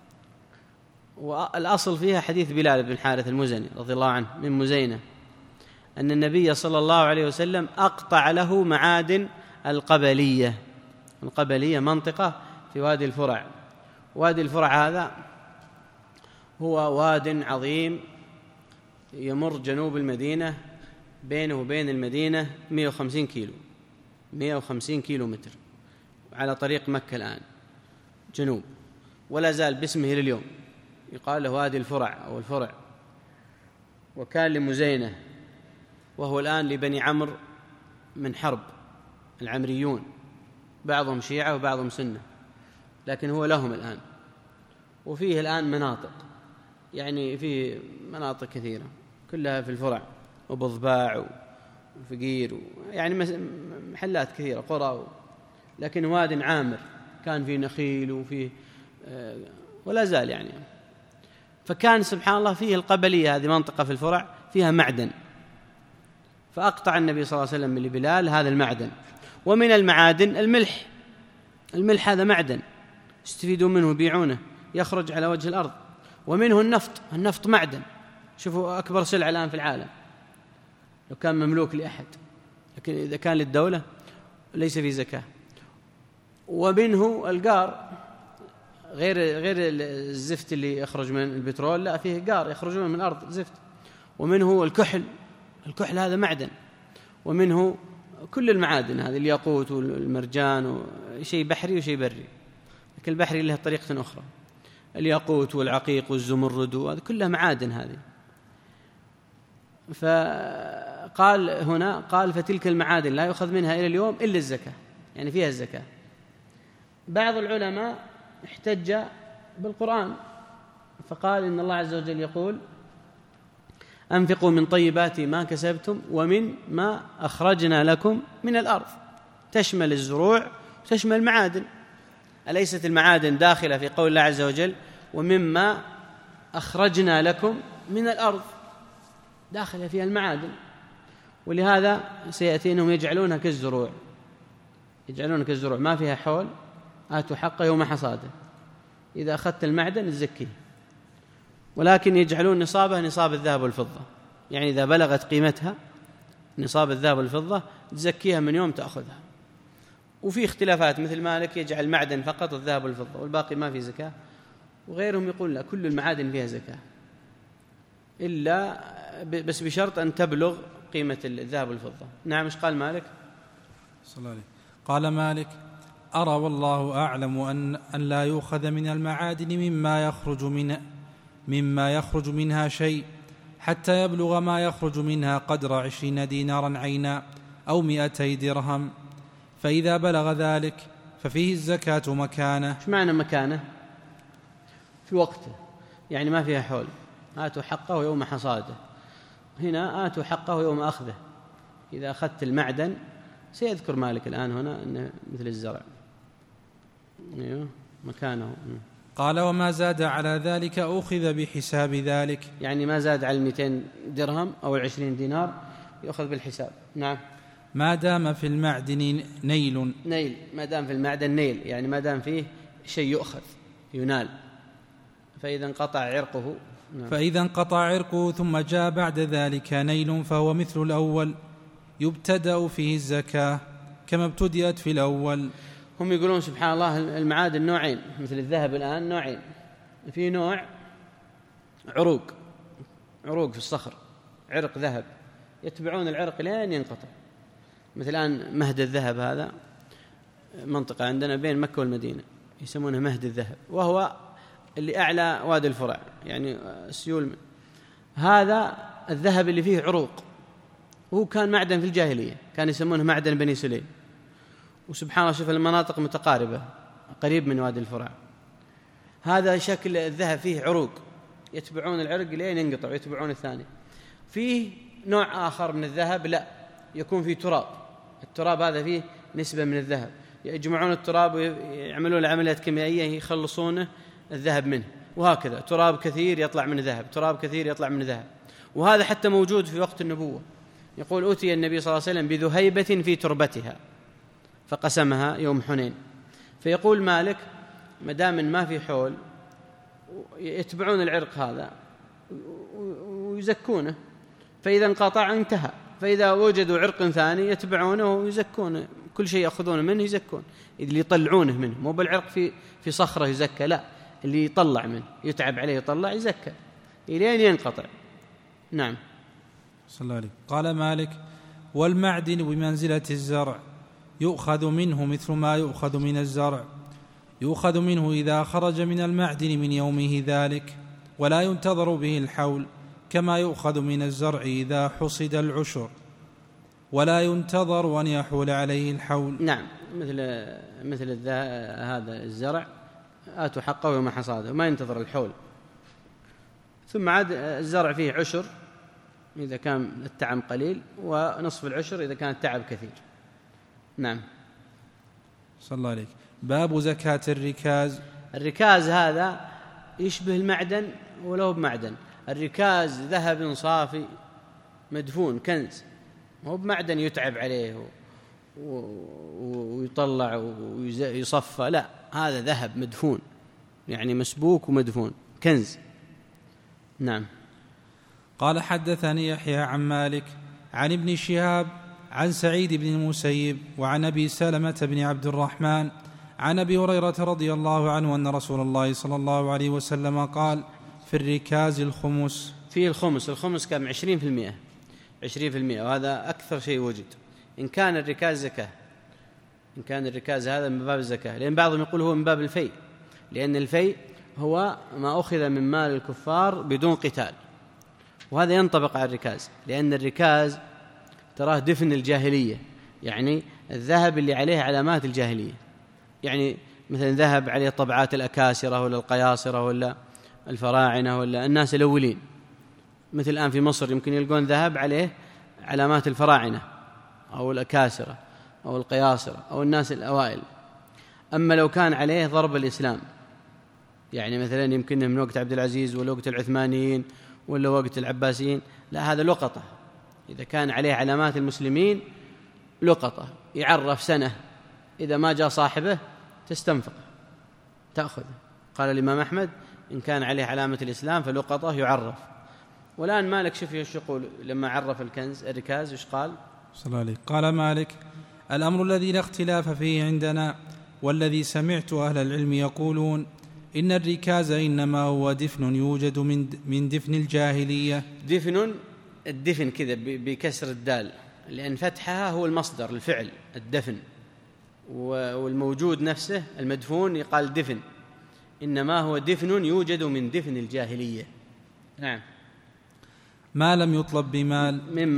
والأصل فيها حديث بلال بن الحارث المزني رضي الله عنه من مزينة أن النبي صلى الله عليه وسلم أقطع له معادن القبلية. القبلية منطقة في وادي الفرع. وادي الفرع هذا هو واد عظيم يمر جنوب المدينة، بينه وبين المدينة 150 كيلو، 150 كيلو متر، على طريق مكة الآن جنوب، ولا زال باسمه لليوم، يقال له وادي الفرع أو الفرع. وكان لمزينة، وهو الآن لبني عمرو من حرب، العمريون بعضهم شيعة وبعضهم سنة، لكن هو لهم الآن. وفيه الآن مناطق، يعني فيه مناطق كثيرة كلها في الفرع، وبضباع وفقير يعني محلات كثيرة قرى، لكن واد عامر كان فيه نخيل وفيه ولا زال يعني. فكان سبحان الله فيه القبلية، هذه منطقة في الفرع فيها معدن، فأقطع النبي صلى الله عليه وسلم لبلال هذا المعدن. ومن المعادن الملح، الملح هذا معدن يستفيدون منه يبيعونه، يخرج على وجه الأرض. ومنه النفط، النفط معدن، شوفوا أكبر سلعة الآن في العالم. لو كان مملوك لأحد، لكن إذا كان للدولة ليس فيه زكاة. ومنه القار، غير الزفت اللي يخرج من البترول، لا فيه قار يخرجون من الأرض زفت. ومنه الكحل هذا معدن. ومنه كل المعادن هذه، الياقوت والمرجان، شيء بحري وشيء بري، لكن البحري له طريقة أخرى. الياقوت والعقيق والزمرد وهذه كلها معادن هذه. فقال هنا فتلك المعادن لا يؤخذ منها إلى اليوم إلا الزكاة، يعني فيها الزكاة. بعض العلماء احتج بالقرآن فقال إن الله عز وجل يقول أنفقوا من طيبات ما كسبتم ومن ما أخرجنا لكم من الأرض، تشمل الزروع وتشمل المعادن. أليست المعادن داخلة في قول الله عز وجل ومما أخرجنا لكم من الأرض؟ داخلة فيها المعادن. ولهذا سيأتي أنهم يجعلونها كالزروع، ما فيها حول، آتوا حقه يوم حصاده. إذا أخذت المعدن تزكيه، ولكن يجعلون نصابها نصاب الذهب والفضة، يعني إذا بلغت قيمتها نصاب الذهب والفضة تزكيها من يوم تأخذها. وفي اختلافات، مثل مالك يجعل معدن فقط والذهب والفضة والباقي ما في زكاة، وغيرهم يقول لا، كل المعادن فيها زكاة إلا بس بشرط أن تبلغ قيمة الذهب والفضة. نعم. ايش قال مالك؟ صلى الله عليه. قال مالك أرى والله أعلم أن لا يؤخذ من المعادن مما يخرج منها شيء حتى يبلغ ما يخرج منها قدر 20 دينارا عينا أو 200 درهم، فإذا بلغ ذلك ففيه الزكاة مكانه. ايش معنى مكانه؟ في وقته، يعني ما فيها حول. آتوا حقه يوم حصاده، هنا آتوا حقه يوم أخذه. إذا أخذت المعدن، سيذكر مالك الآن هنا أنه مثل الزرع، أيوه مكانه. قال وما زاد على ذلك أخذ بحساب ذلك، يعني ما زاد على 200 درهم أو 20 دينار يأخذ بالحساب. نعم. ما دام في المعدن نيل، ما دام في المعدن نيل، يعني ما دام فيه شيء يؤخذ ينال. فإذا انقطع عرقه. نعم. فإذا انقطع عرقه ثم جاء بعد ذلك نيل فهو مثل الأول يبتدأ فيه الزكاة كما ابتدأت في الأول. هم يقولون سبحان الله المعادن نوعين، مثل الذهب الآن نوعين. في نوع عروق في الصخر، عرق ذهب، يتبعون العرق لين ينقطع. مثل الآن مهد الذهب، هذا منطقة عندنا بين مكة والمدينة يسمونها مهد الذهب، وهو اللي أعلى وادي الفرع، يعني سيول. هذا الذهب اللي فيه عروق، وهو كان معدن في الجاهلية، كان يسمونه معدن بني سليم. وسبحان الله شوف المناطق متقاربة قريب من وادي الفرع. هذا شكل الذهب فيه عروق، يتبعون العرق لين ينقطع ويتبعون الثاني. فيه نوع آخر من الذهب لا، يكون فيه تراب. التراب هذا فيه نسبة من الذهب، يجمعون التراب ويعملون عمليات كيميائية يخلصون الذهب منه، وهكذا تراب كثير يطلع من ذهب، تراب كثير يطلع من ذهب. وهذا حتى موجود في وقت النبوة. يقول أتي النبي صلى الله عليه وسلم بذهيبة في تربتها فقسمها يوم حنين. فيقول مالك ما دام ما في حول يتبعون العرق هذا ويزكونه، فإذا انقطع انتهى. فإذا وجدوا عرق ثاني يتبعونه ويزكونه، كل شيء يأخذونه منه يزكون. اللي يطلعونه منه، مو بالعرق في صخرة يزكى، لا، اللي يطلع منه يتعب عليه يطلع يزكى إلين ينقطع. نعم. صلى الله عليه. قال مالك والمعدن بمنزلة الزرع يؤخذ منه مثل ما يؤخذ من الزرع، يؤخذ منه إذا خرج من المعدن من يومه ذلك، ولا ينتظر به الحول كما يؤخذ من الزرع إذا حصد العشر، ولا ينتظر أن يحول عليه الحول. نعم. مثل هذا الزرع آتوا حقه يوم حصاده، ما ينتظر الحول. ثم عاد الزرع فيه عشر إذا كان التعب قليل، ونصف العشر إذا كان التعب كثير. نعم. صلى الله عليك. باب زكاة الركاز. الركاز هذا يشبه المعدن ولو بمعدن. الركاز ذهب صافي مدفون، كنز، هو بمعدن يتعب عليه ويطلع ويصفى، لا، هذا ذهب مدفون، يعني مسبوك ومدفون، كنز. نعم. قال حدثني يحيى عن مالك عن ابن شهاب عن سعيد بن المسيب وعن أبي سلمة بن عبد الرحمن عن أبي هريرة رضي الله عنه أن رسول الله صلى الله عليه وسلم قال في الركاز الخمس. فيه الخمس كان 20%، وهذا أكثر شيء وجد. إن كان الركاز زكاة، إن كان الركاز هذا من باب الزكاة، لأن بعضهم يقول هو من باب الفيء، لأن الفيء هو ما أخذ من مال الكفار بدون قتال، وهذا ينطبق على الركاز، لأن الركاز تراه دفن الجاهلية، يعني الذهب اللي عليه علامات الجاهلية، يعني مثلا ذهب عليه طبعات الأكاسرة ولا القياصرة ولا الفراعنة ولا الناس الأولين، مثل الآن في مصر يمكن يلقون ذهب عليه علامات الفراعنة أو الأكاسرة أو القياصرة أو الناس الأوائل. أما لو كان عليه ضرب الإسلام، يعني مثلا يمكن من وقت عبد العزيز ولا وقت العثمانيين ولا وقت العباسيين، لا، هذا لقطة. إذا كان عليه علامات المسلمين لقطة، يعرف سنة، إذا ما جاء صاحبه تستنفق تأخذ. قال الإمام أحمد إن كان عليه علامة الإسلام فلقطة يعرف. والآن مالك شوف ايش يقول لما عرف الركاز، ايش قال؟ صلى الله عليه. قال مالك: الأمر الذي لا اختلاف فيه عندنا والذي سمعت أهل العلم يقولون إن الركاز إنما هو دفن يوجد من دفن الجاهلية. الدفن كذا بكسر الدال، لأن فتحها هو المصدر الفعل الدفن، والموجود نفسه المدفون يقال دفن، إنما هو دفن يوجد من دفن الجاهلية. نعم. ما لم يطلب بمال،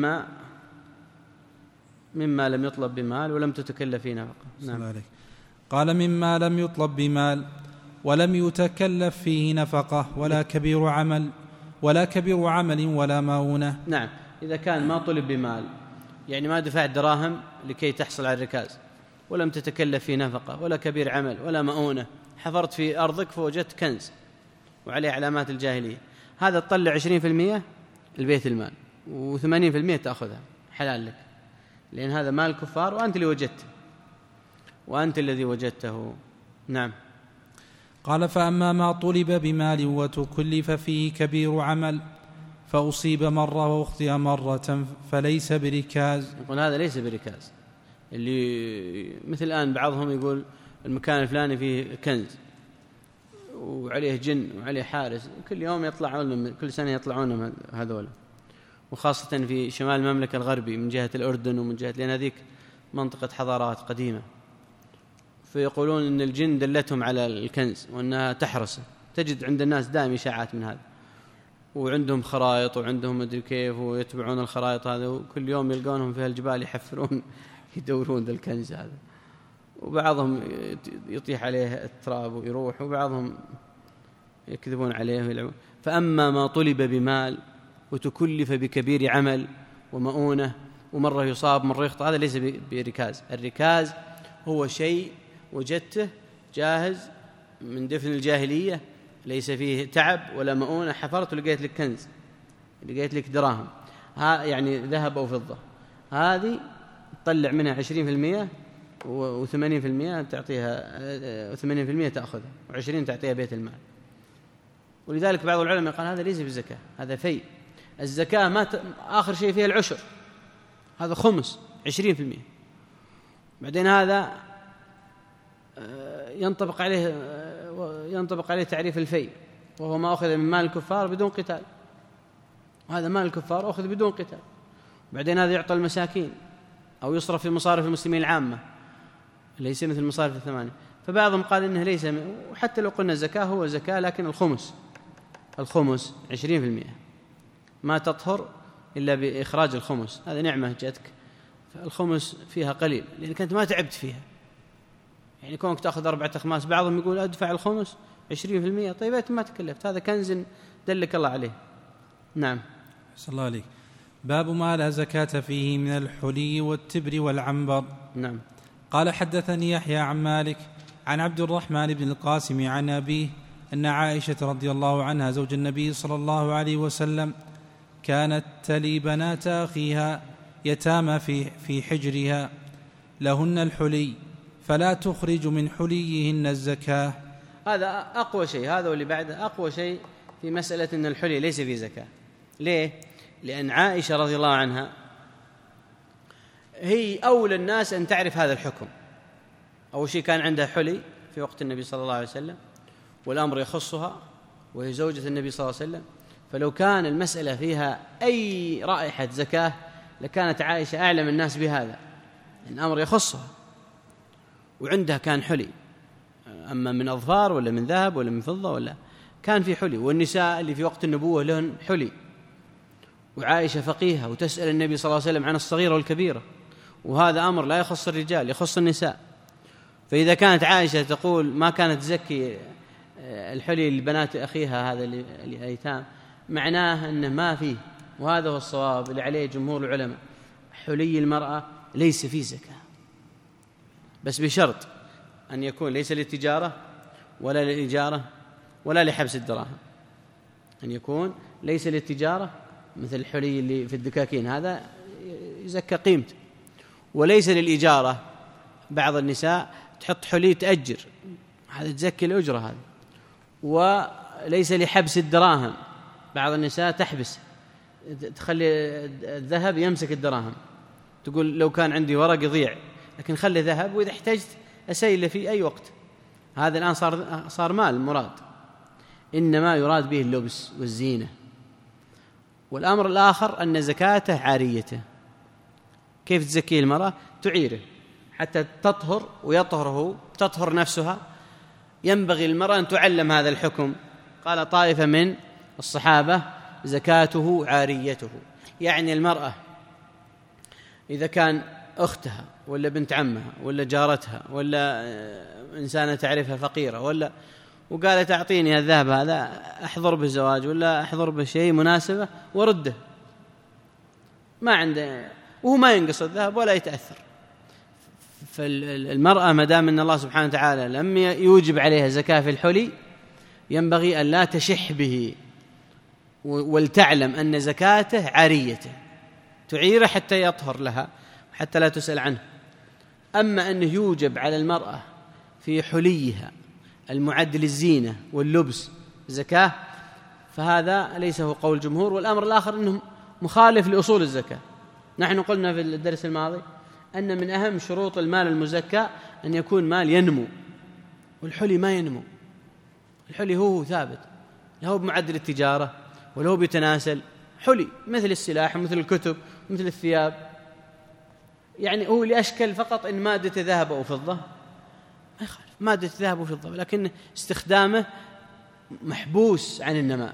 مما لم يطلب بمال ولم تتكلف فيه نفقة. نعم. قال مما لم يطلب بمال ولم يتكلف فيه نفقة ولا كبير عمل ولا مؤونة. نعم، إذا كان ما طلب بمال، يعني ما دفع دراهم لكي تحصل على الركاز، ولم تتكلف فيه نفقة ولا كبير عمل ولا مؤونة، حفرت في أرضك فوجدت كنز وعليه علامات الجاهلية، هذا تطلع 20% البيت المال و80% تأخذها حلال لك، لأن هذا مال الكفار وأنت اللي وجدته وأنت الذي وجدته. نعم. قال فأما ما طلب بمال وتكلف فيه كبير عمل فأصيب مرة وأخطئ مرة فليس بركاز. يقول هذا ليس بركاز. اللي مثل الآن بعضهم يقول المكان الفلاني فيه كنز وعليه جن وعليه حارس، كل يوم يطلعون، كل سنة يطلعون هذول، وخاصة في شمال المملكة الغربي من جهة الأردن ومن جهة، لأن هذيك منطقة حضارات قديمة، فيقولون إن الجن دلتهم على الكنز وأنها تحرسه. تجد عند الناس دائم إشاعات من هذا، وعندهم خرائط وعندهم مدري كيف، ويتبعون الخرائط هذا، وكل يوم يلقونهم في الجبال يحفرون يدورون ذا الكنز هذا، وبعضهم يطيح عليه التراب ويروح، وبعضهم يكذبون عليه ويلعبون. فأما ما طلب بمال وتكلف بكبير عمل ومؤونة، ومرة يصاب مرة يخطئ، هذا ليس بركاز. الركاز هو شيء وجدته جاهز من دفن الجاهلية، ليس فيه تعب ولا مؤونة، حفرت ولقيت لك كنز، لقيت لك دراهم، يعني ذهب أو فضة، هذه تطلع منها 20% و80% تعطيها، 80% تأخذها و20 تعطيها بيت المال. ولذلك بعض العلماء قال هذا ليس بالزكاة، هذا فيء. الزكاة ما آخر شيء فيها العشر، هذا خمس 20%. بعدين هذا ينطبق عليه تعريف الفيء، وهو ما أخذ من مال الكفار بدون قتال، وهذا مال الكفار أخذ بدون قتال. بعدين هذا يعطى المساكين أو يصرف في مصارف المسلمين العامة، ليس مثل مصارف الثمانية. فبعضهم قال إنه ليس، وحتى لو قلنا الزكاة هو زكاة، لكن الخمس 20% ما تطهر إلا بإخراج الخمس. هذا نعمة جاتك، الخمس فيها قليل لأنك أنت ما تعبت فيها، يعني كونك تأخذ 4 أخماس. بعضهم يقول أدفع الخمس 20%، طيب أنت ما تكلفت، هذا كنز دلك الله عليه. نعم. صلى الله عليك. باب ما لا زكاة فيه من الحلي والتبر والعنبر. نعم. قال حدثني يحيى عن مالك عن عبد الرحمن بن القاسم عن أبيه أن عائشة رضي الله عنها زوج النبي صلى الله عليه وسلم كانت تلي بنات أخيها يتامى في حجرها لهن الحلي فلا تخرج من حليهن الزكاة. هذا أقوى شيء، هذا واللي بعده أقوى شيء في مسألة أن الحلي ليس فيه زكاة. ليه؟ لأن عائشة رضي الله عنها هي أولى الناس أن تعرف هذا الحكم. أول شيء كان عندها حلي في وقت النبي صلى الله عليه وسلم، والأمر يخصها وهي زوجة النبي صلى الله عليه وسلم، فلو كان المسألة فيها أي رائحة زكاة لكانت عائشة أعلم الناس بهذا، الأمر يخصها، وعندها كان حلي، أما من أظفار ولا من ذهب ولا من فضة ولا، كان في حلي. والنساء اللي في وقت النبوة لهن حلي، وعائشة فقيهة وتسأل النبي صلى الله عليه وسلم عن الصغيرة والكبيرة، وهذا أمر لا يخص الرجال، يخص النساء. فإذا كانت عائشة تقول ما كانت تزكي الحلي لبنات أخيها هذا الأيتام، معناه أنه ما فيه، وهذا هو الصواب اللي عليه جمهور العلماء، حلي المرأة ليس فيه زكاة، بس بشرط أن يكون ليس للتجارة ولا للإجارة ولا لحبس الدراهم، أن يكون ليس للتجارة مثل الحلي اللي في الدكاكين هذا يزكى قيمته، وليس للإجارة، بعض النساء تحط حلي تأجر، هذا تزكي الأجرة هذه. وليس لحبس الدراهم، بعض النساء تحبس، تخلي الذهب يمسك الدراهم، تقول لو كان عندي ورق يضيع، لكن خلي ذهب وإذا احتجت أسيله في أي وقت. هذا الآن صار مال مراد، إنما يراد به اللبس والزينة. والأمر الآخر أن زكاته عاريته. كيف تزكيه المرأة؟ تعيره حتى تطهر ويطهره، تطهر نفسها. ينبغي المرأة أن تعلم هذا الحكم. قال طائفة من الصحابة زكاته عاريته، يعني المرأة إذا كان أختها ولا بنت عمها ولا جارتها ولا إنسانة تعرفها فقيرة ولا، وقالت أعطيني الذهب هذا أحضر بالزواج ولا أحضر بشيء مناسبة ورده، ما عنده، وهو ما ينقص الذهب ولا يتأثر. فالمرأة ما دام أن الله سبحانه وتعالى لم يوجب عليها زكاة في الحلي، ينبغي أن لا تشح به، ولتعلم أن زكاته عاريته، تعيره حتى يطهر لها حتى لا تسأل عنه. أما أنه يوجب على المرأة في حليها المعد للزينة واللبس زكاة، فهذا ليس هو قول الجمهور. والأمر الآخر أنه مخالف لأصول الزكاة. نحن قلنا في الدرس الماضي أن من أهم شروط المال المزكى أن يكون مال ينمو، والحلي ما ينمو. الحلي هو ثابت، لا هو بمعدل التجارة ولا هو بيتناسل، حلي مثل السلاح ومثل الكتب ومثل الثياب، يعني هو لأشكل فقط إن مادة ذهب أو فضة، ما يخالف مادة ذهب وفضة، لكن استخدامه محبوس عن النماء.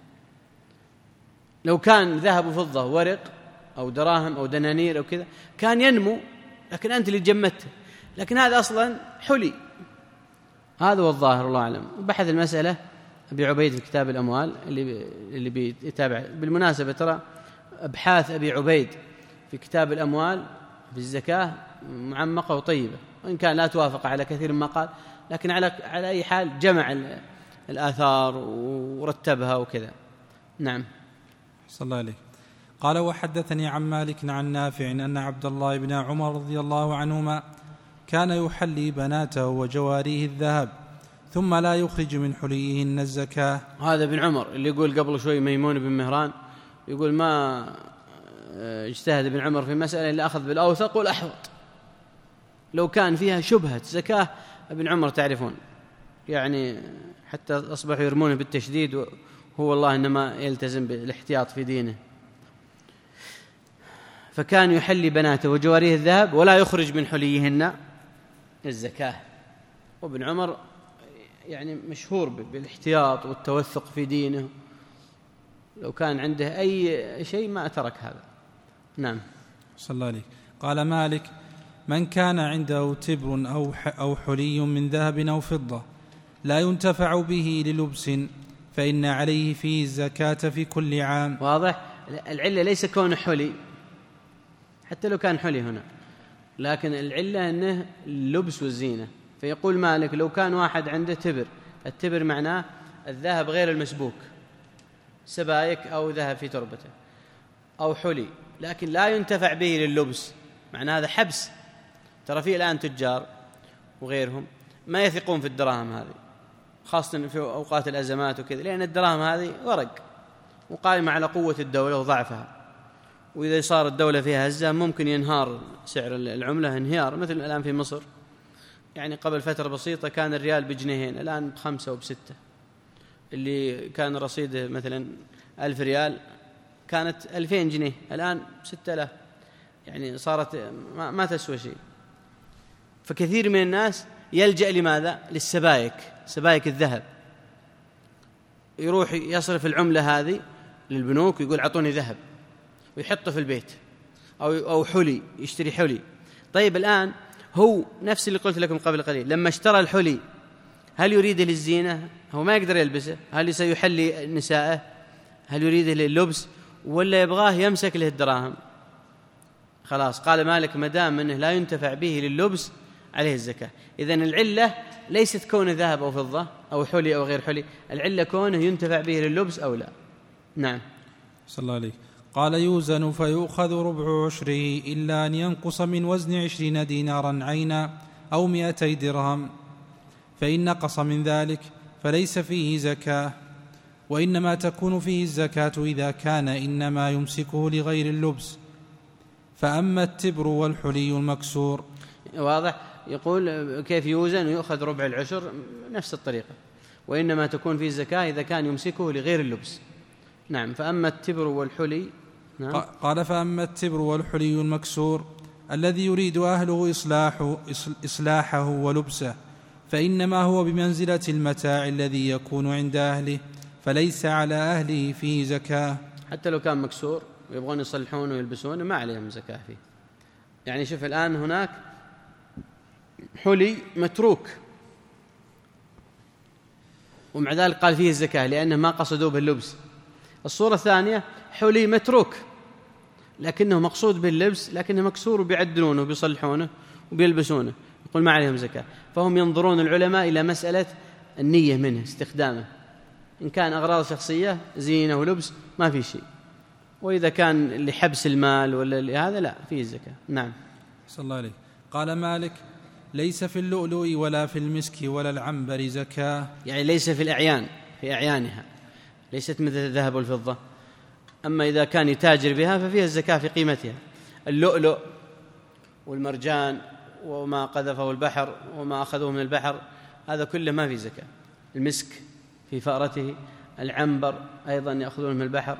لو كان ذهب وفضة ورق أو دراهم أو دنانير أو كذا كان ينمو، لكن أنت اللي جمدته، لكن هذا أصلا حلي. هذا هو الظاهر، الله أعلم. بحث المسألة أبي عبيد في كتاب الأموال اللي بيتابع. بالمناسبة ترى أبحاث أبي عبيد في كتاب الأموال في الزكاة معمقة وطيبة، وإن كان لا توافق على كثير مما قال، لكن على أي حال جمع الآثار ورتبها وكذا. نعم. صلى الله عليه. قال وحدثني عن مالك عن نافع أن عبد الله بن عمر رضي الله عنهما كان يحلي بناته وجواريه الذهب ثم لا يخرج من حليهن الزكاة. هذا ابن عمر اللي يقول قبل شوي ميمون بن مهران، يقول ما اجتهد ابن عمر في مسألة إلا أخذ بالأوثق والأحوط. لو كان فيها شبهة زكاة ابن عمر تعرفون، يعني حتى أصبحوا يرمونه بالتشديد، وهو والله إنما يلتزم بالاحتياط في دينه. فكان يحلي بناته وجواريه الذهب ولا يخرج من حليهن الزكاة. وابن عمر يعني مشهور بالاحتياط والتوثق في دينه، لو كان عنده أي شيء ما ترك هذا. نعم. صلى الله عليه. قال مالك من كان عنده تبر أو حلي من ذهب أو فضة لا ينتفع به للبس فإن عليه فيه الزكاة في كل عام. واضح؟ العلة ليس كون حلي، حتى لو كان حلي هنا، لكن العلة أنه اللبس والزينة. فيقول مالك لو كان واحد عنده تبر، التبر معناه الذهب غير المسبوك، سبايك أو ذهب في تربته، أو حلي لكن لا ينتفع به لللبس، معنى هذا حبس. ترى فيه الآن تجار وغيرهم ما يثقون في الدراهم هذه، خاصة في أوقات الأزمات وكذا، لأن الدراهم هذه ورق وقائمة على قوة الدولة وضعفها، وإذا صار الدولة فيها هزة ممكن ينهار سعر العملة انهيار، مثل الآن في مصر. يعني قبل فترة بسيطة كان الريال بجنيهين، الآن ب5 وب6. اللي كان رصيده مثلا 1000 ريال كانت 2000 جنيه، الآن 6000. يعني صارت ما تسوى شيء. فكثير من الناس يلجأ لماذا؟ للسبائك، سبائك الذهب. يروح يصرف العملة هذه للبنوك ويقول أعطوني ذهب، ويحطه في البيت، أو حلي، يشتري حلي. طيب الآن هو نفس اللي قلت لكم قبل قليل، لما اشترى الحلي هل يريده للزينة؟ هو ما يقدر يلبسه. هل سيحلي نسائه؟ هل يريده لللبس؟ ولا يبغاه يمسك له الدراهم؟ خلاص قال مالك ما دام أنه لا ينتفع به لللبس عليه الزكاة. إذن العلة ليست كونه ذهب أو فضة أو حلي أو غير حلي، العلة كونه ينتفع به لللبس أو لا. نعم. صلى الله عليه. قال يوزن فيؤخذ ربع عشره إلا أن ينقص من وزن 20 دينارا عينا أو 200 درهم، فإن نقص من ذلك فليس فيه زكاة، وإنما تكون فيه الزكاة إذا كان إنما يمسكه لغير اللبس. فأما التبر والحلي المكسور. واضح. يقول كيف يوزن ويؤخذ ربع العشر، نفس الطريقة. وإنما تكون فيه الزكاة إذا كان يمسكه لغير اللبس. نعم. فأما التبر والحلي. نعم. قال فأما التبر والحلي المكسور الذي يريد أهله إصلاحه ولبسه، فإنما هو بمنزلة المتاع الذي يكون عند أهله، فليس على أهله فيه زكاة. حتى لو كان مكسور ويبغون يصلحونه ويلبسونه ما عليهم زكاة فيه. يعني شوف الآن هناك حلي متروك ومع ذلك قال فيه الزكاة لأنه ما قصدوا باللبس. الصورة الثانية حلي متروك لكنه مقصود باللبس، لكنه مكسور وبيعدلونه وبيصلحونه وبيلبسونه، يقول ما عليهم زكاة. فهم ينظرون العلماء إلى مسألة النية منه، استخدامه. إن كان أغراض شخصية زينة ولبس ما في شيء، وإذا كان لحبس المال ولا لهذا لا فيه الزكاة. نعم. صلى الله عليه. قال مالك ليس في اللؤلؤ ولا في المسك ولا العنبر زكاة. يعني ليس في الأعيان، في أعيانها، ليست مثل الذهب والفضة. أما إذا كان يتاجر بها ففيها الزكاة في قيمتها. اللؤلؤ والمرجان وما قذفه البحر وما أخذوه من البحر هذا كله ما في زكاة. المسك في فأرته، العنبر أيضا يأخذون من البحر،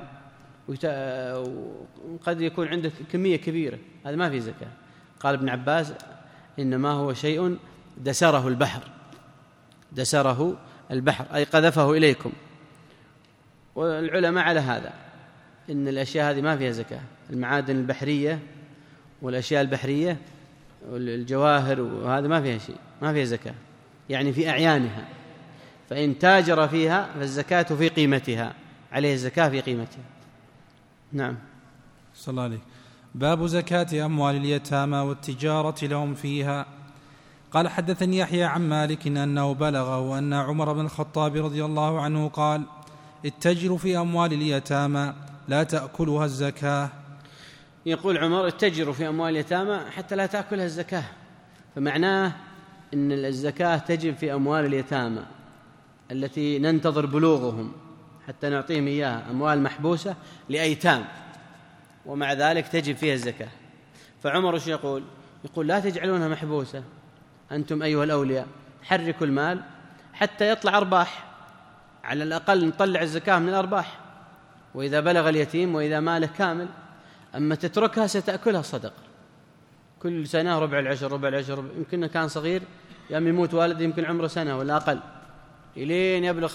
وقد يكون عنده كمية كبيرة، هذا ما في زكاة. قال ابن عباس إنما هو شيء دسره البحر، دسره البحر أي قذفه إليكم. والعلماء على هذا إن الأشياء هذه ما فيها زكاة. المعادن البحرية والأشياء البحرية والجواهر وهذا ما فيها شيء، ما فيها زكاة، يعني في أعيانها. فإن تاجر فيها فالزكاة في قيمتها، عليه الزكاة في قيمتها. نعم. صلى الله عليه. باب زكاة أموال اليتامى والتجارة لهم فيها. قال حدثني يحيى عن مالك أنه بلغه أن عمر بن الخطاب رضي الله عنه قال اتجروا في أموال اليتامى لا تأكلها الزكاة. يقول عمر اتجروا في أموال اليتامى حتى لا تأكلها الزكاة، فمعناه أن الزكاة تجب في أموال اليتامى التي ننتظر بلوغهم حتى نعطيهم إياها، أموال محبوسة لأيتام، ومع ذلك تجب فيها الزكاة. فعمر وش يقول؟ يقول لا تجعلونها محبوسة أنتم أيها الأولياء، حركوا المال حتى يطلع أرباح، على الأقل نطلع الزكاة من الأرباح، وإذا بلغ اليتيم وإذا ماله كامل. أما تتركها ستأكلها الصدقة، كل سنة ربع العشر ربع العشر. يمكن كان صغير يوم يموت والد يمكن عمره سنة ولا أقل، إلين يبلغ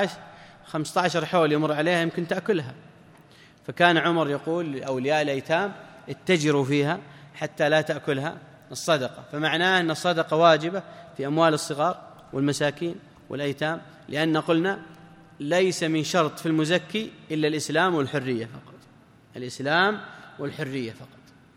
15 حول يمر عليها يمكن تأكلها. فكان عمر يقول لأولياء الأيتام اتجروا فيها حتى لا تأكلها الصدقة. فمعناه أن الصدقة واجبة في أموال الصغار والمساكين والأيتام، لأن قلنا ليس من شرط في المزكي إلا الإسلام والحرية فقط، الإسلام والحرية فقط.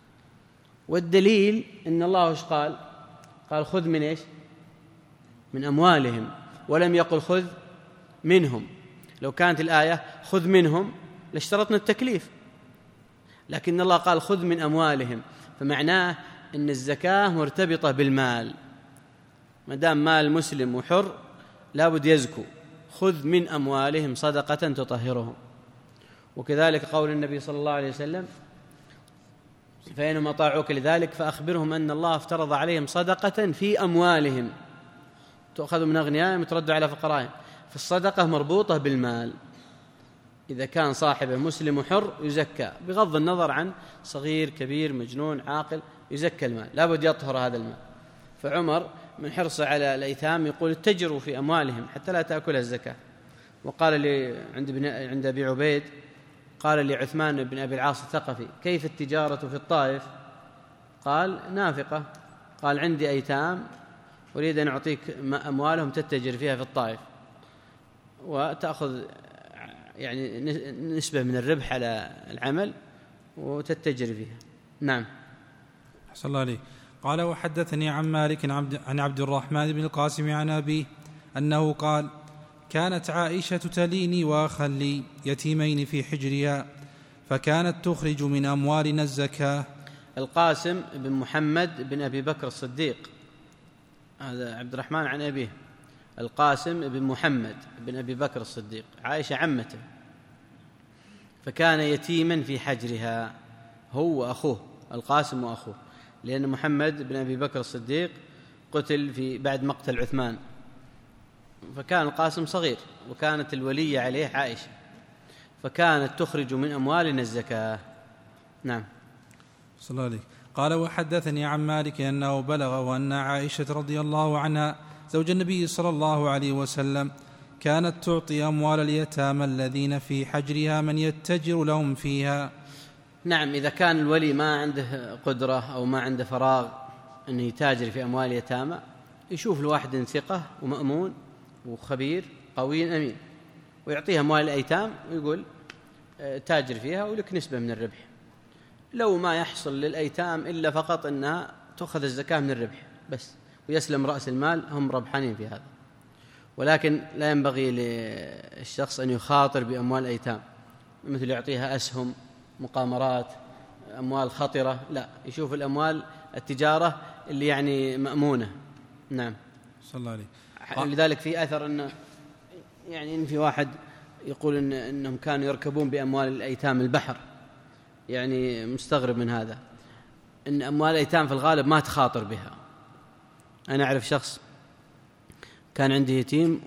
والدليل إن الله وش قال؟ قال خذ من إيش؟ من أموالهم، ولم يقل خذ منهم. لو كانت الآية خذ منهم لاشترطنا التكليف، لكن الله قال خذ من أموالهم، فمعناه أن الزكاة مرتبطة بالمال. ما دام مال مسلم وحر لابد يزكو. خذ من أموالهم صدقة تطهرهم. وكذلك قول النبي صلى الله عليه وسلم فإنهم أطاعوك لذلك فأخبرهم أن الله افترض عليهم صدقة في أموالهم تؤخذ من أغنيائهم وترد على فقرائهم. فالصدقة مربوطة بالمال، إذا كان صاحبه مسلم حر يزكى بغض النظر عن صغير كبير مجنون عاقل، يزكى المال، لابد يطهر هذا المال. فعمر من حرصه على الأيتام يقول اتجروا في أموالهم حتى لا تأكلها الزكاة. وقال لي عند أبي عبيد، قال لي عثمان بن أبي العاص الثقفي كيف التجارة في الطائف؟ قال نافقة. قال عندي أيتام أريد أن أعطيك أموالهم تتجر فيها في الطائف وتأخذ يعني نسبة من الربح على العمل وتتجر فيها. نعم. أحسن الله عليك. قال وحدثني عن مالك عن عبد الرحمن بن القاسم عن أبيه أنه قال كانت عائشة تليني وأخا لي يتيمين في حجرها فكانت تخرج من أموالنا الزكاة. القاسم بن محمد بن أبي بكر الصديق، هذا عبد الرحمن عن أبيه. القاسم بن محمد بن أبي بكر الصديق، عائشة عمته، فكان يتيما في حجرها هو وأخوه، القاسم وأخوه، لأن محمد بن أبي بكر الصديق قتل بعد مقتل عثمان، فكان القاسم صغير وكانت الولية عليه عائشة، فكانت تخرج من أموالنا الزكاة. نعم. صلى الله عليه. قال وحدثني عن مالك أنه بلغه أن عائشة رضي الله عنها زوج النبي صلى الله عليه وسلم كانت تعطي أموال اليتامى الذين في حجرها من يتجر لهم فيها. نعم، إذا كان الولي ما عنده قدرة أو ما عنده فراغ أنه يتاجر في أموال اليتامى، يشوف لواحد ثقة ومأمون وخبير قوي أمين ويعطيها أموال الأيتام ويقول تاجر فيها ولك نسبة من الربح. لو ما يحصل للأيتام إلا فقط أنها تأخذ الزكاة من الربح بس ويسلم رأس المال، هم ربحانين في هذا. ولكن لا ينبغي للشخص أن يخاطر بأموال الأيتام، مثل يعطيها أسهم، مقامرات، أموال خطرة، لا، يشوف الأموال التجارة اللي يعني مأمونة. نعم. صلى الله عليه. لذلك في أثر أن يعني إن في واحد يقول إنهم كانوا يركبون بأموال الأيتام البحر، يعني مستغرب من هذا، إن أموال الأيتام في الغالب ما تخاطر بها. أنا أعرف شخص كان عنده يتيم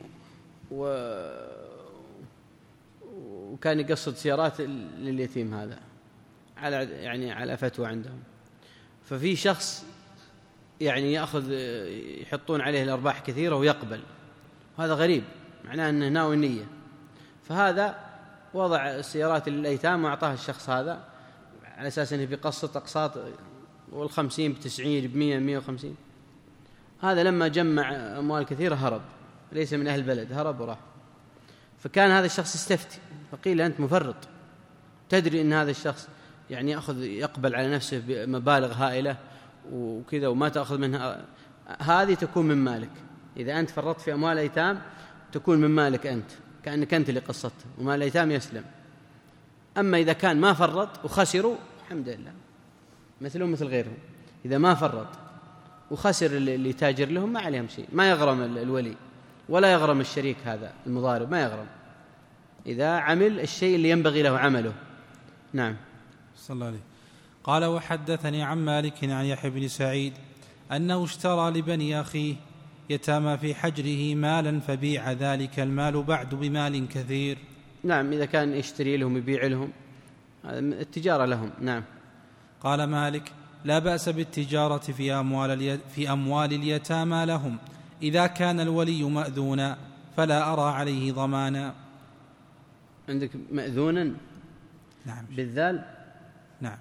وكان يقصد سيارات لليتيم هذا على فتوى عندهم، ففي شخص يعني يحطون عليه الأرباح كثيرة ويقبل، وهذا غريب، معناه أنه ناوي النية. فهذا وضع السيارات للأيتام وأعطاها الشخص هذا على أساس أنه بيقسط أقساط، وال50 ب90 ب100 ب150. هذا لما جمع أموال كثيرة هرب، ليس من أهل البلد، هرب وراح. فكان هذا الشخص يستفتي، فقيل أنت مفرط، تدري أن هذا الشخص يعني يقبل على نفسه بمبالغ هائلة وكذا وما تأخذ منها، هذه تكون من مالك. إذا أنت فرطت في أموال الأيتام تكون من مالك أنت، كأنك أنت اللي قصدت، ومال الأيتام يسلم. أما إذا كان ما فرط وخسروا، الحمد لله، مثلهم مثل غيرهم. إذا ما فرط وخسر اللي تاجر لهم ما عليهم شيء، ما يغرم الولي ولا يغرم الشريك هذا المضارب، ما يغرم إذا عمل الشيء اللي ينبغي له عمله. نعم. صلى الله عليه. قال وحدثني عن مالك عن يحيى بن سعيد أنه اشترى لبني أخيه يتامى في حجره مالا فبيع ذلك المال بعد بمال كثير. نعم، إذا كان يشتري لهم يبيع لهم، التجارة لهم. نعم. قال مالك لا بأس بالتجارة في أموال اليتامى لهم إذا كان الولي مأذونا فلا أرى عليه ضمانا. عندك مأذونا؟ نعم. بالذال؟ نعم.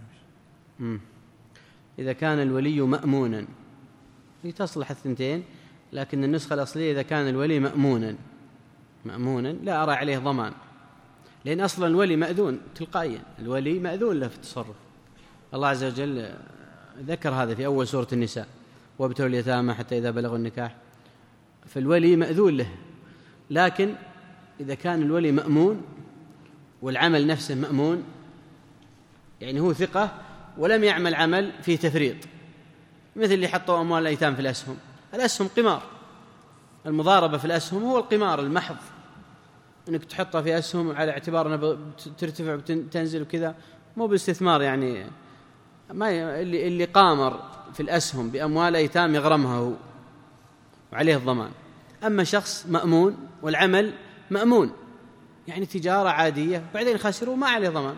إذا كان الولي مأمونا، تصلح الثنتين، لكن النسخة الأصلية إذا كان الولي مأمونا لا أرى عليه ضمان، لأن أصلا الولي مأذون تلقائيا، الولي مأذون له في التصرف. الله عز وجل ذكر هذا في أول سورة النساء، وابتلوا اليتامى حتى إذا بلغوا النكاح، فالولي مأذون له. لكن إذا كان الولي مأمون والعمل نفسه مأمون، يعني هو ثقة ولم يعمل عمل فيه تفريط، مثل اللي حطوا أموال الأيتام في الأسهم. الأسهم قمار، المضاربة في الأسهم هو القمار المحض، أنك تحطها في أسهم على اعتبار أنها ترتفع وتنزل وكذا، مو باستثمار يعني اللي قامر في الأسهم بأموال أيتام يغرمها هو وعليه الضمان. أما شخص مأمون والعمل مأمون، يعني تجارة عادية بعدين خسروا ما عليه ضمان.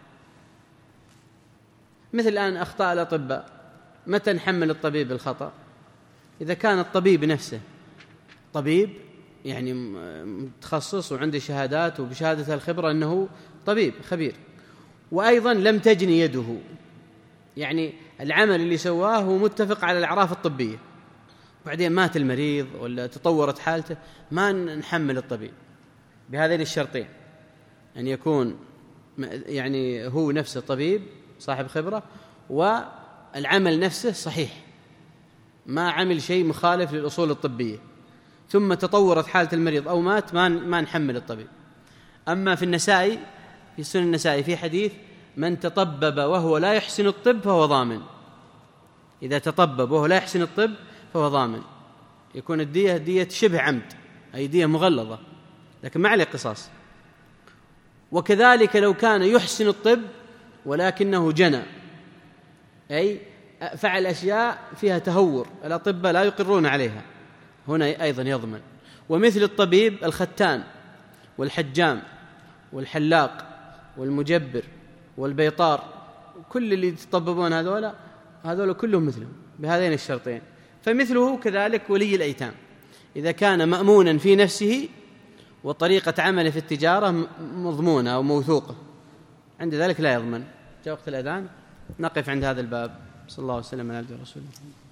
مثل الآن أخطاء الأطباء، متى نحمل الطبيب الخطأ؟ إذا كان الطبيب نفسه طبيب يعني متخصص وعنده شهادات وبشهادة الخبرة أنه طبيب خبير، وأيضا لم تجني يده، يعني العمل اللي سواه هو متفق على الأعراف الطبية، وبعدين مات المريض ولا تطورت حالته، ما نحمل الطبيب بهذين الشرطين: أن يكون يعني هو نفسه طبيب صاحب خبرة، والعمل نفسه صحيح ما عمل شيء مخالف للأصول الطبية، ثم تطورت حالة المريض أو مات، ما نحمل الطبيب. أما في النسائي، في سنن النسائي في حديث: من تطبب وهو لا يحسن الطب فهو ضامن. إذا تطبب وهو لا يحسن الطب فهو ضامن، يكون الدية دية شبه عمد، أي دية مغلظة، لكن ما عليه قصاص. وكذلك لو كان يحسن الطب ولكنه جنى، أي فعل أشياء فيها تهور الأطباء لا يقرون عليها، هنا أيضا يضمن. ومثل الطبيب الختان والحجام والحلاق والمجبر والبيطار، كل اللي يتطببون هذول كلهم مثلهم بهذين الشرطين. فمثله كذلك ولي الأيتام، إذا كان مأمونا في نفسه وطريقة عمله في التجارة مضمونة أو موثوقة، عند ذلك لا يضمن. جاء وقت الأذان، نقف عند هذا الباب. صلى الله عليه وسلم على عبده ورسوله.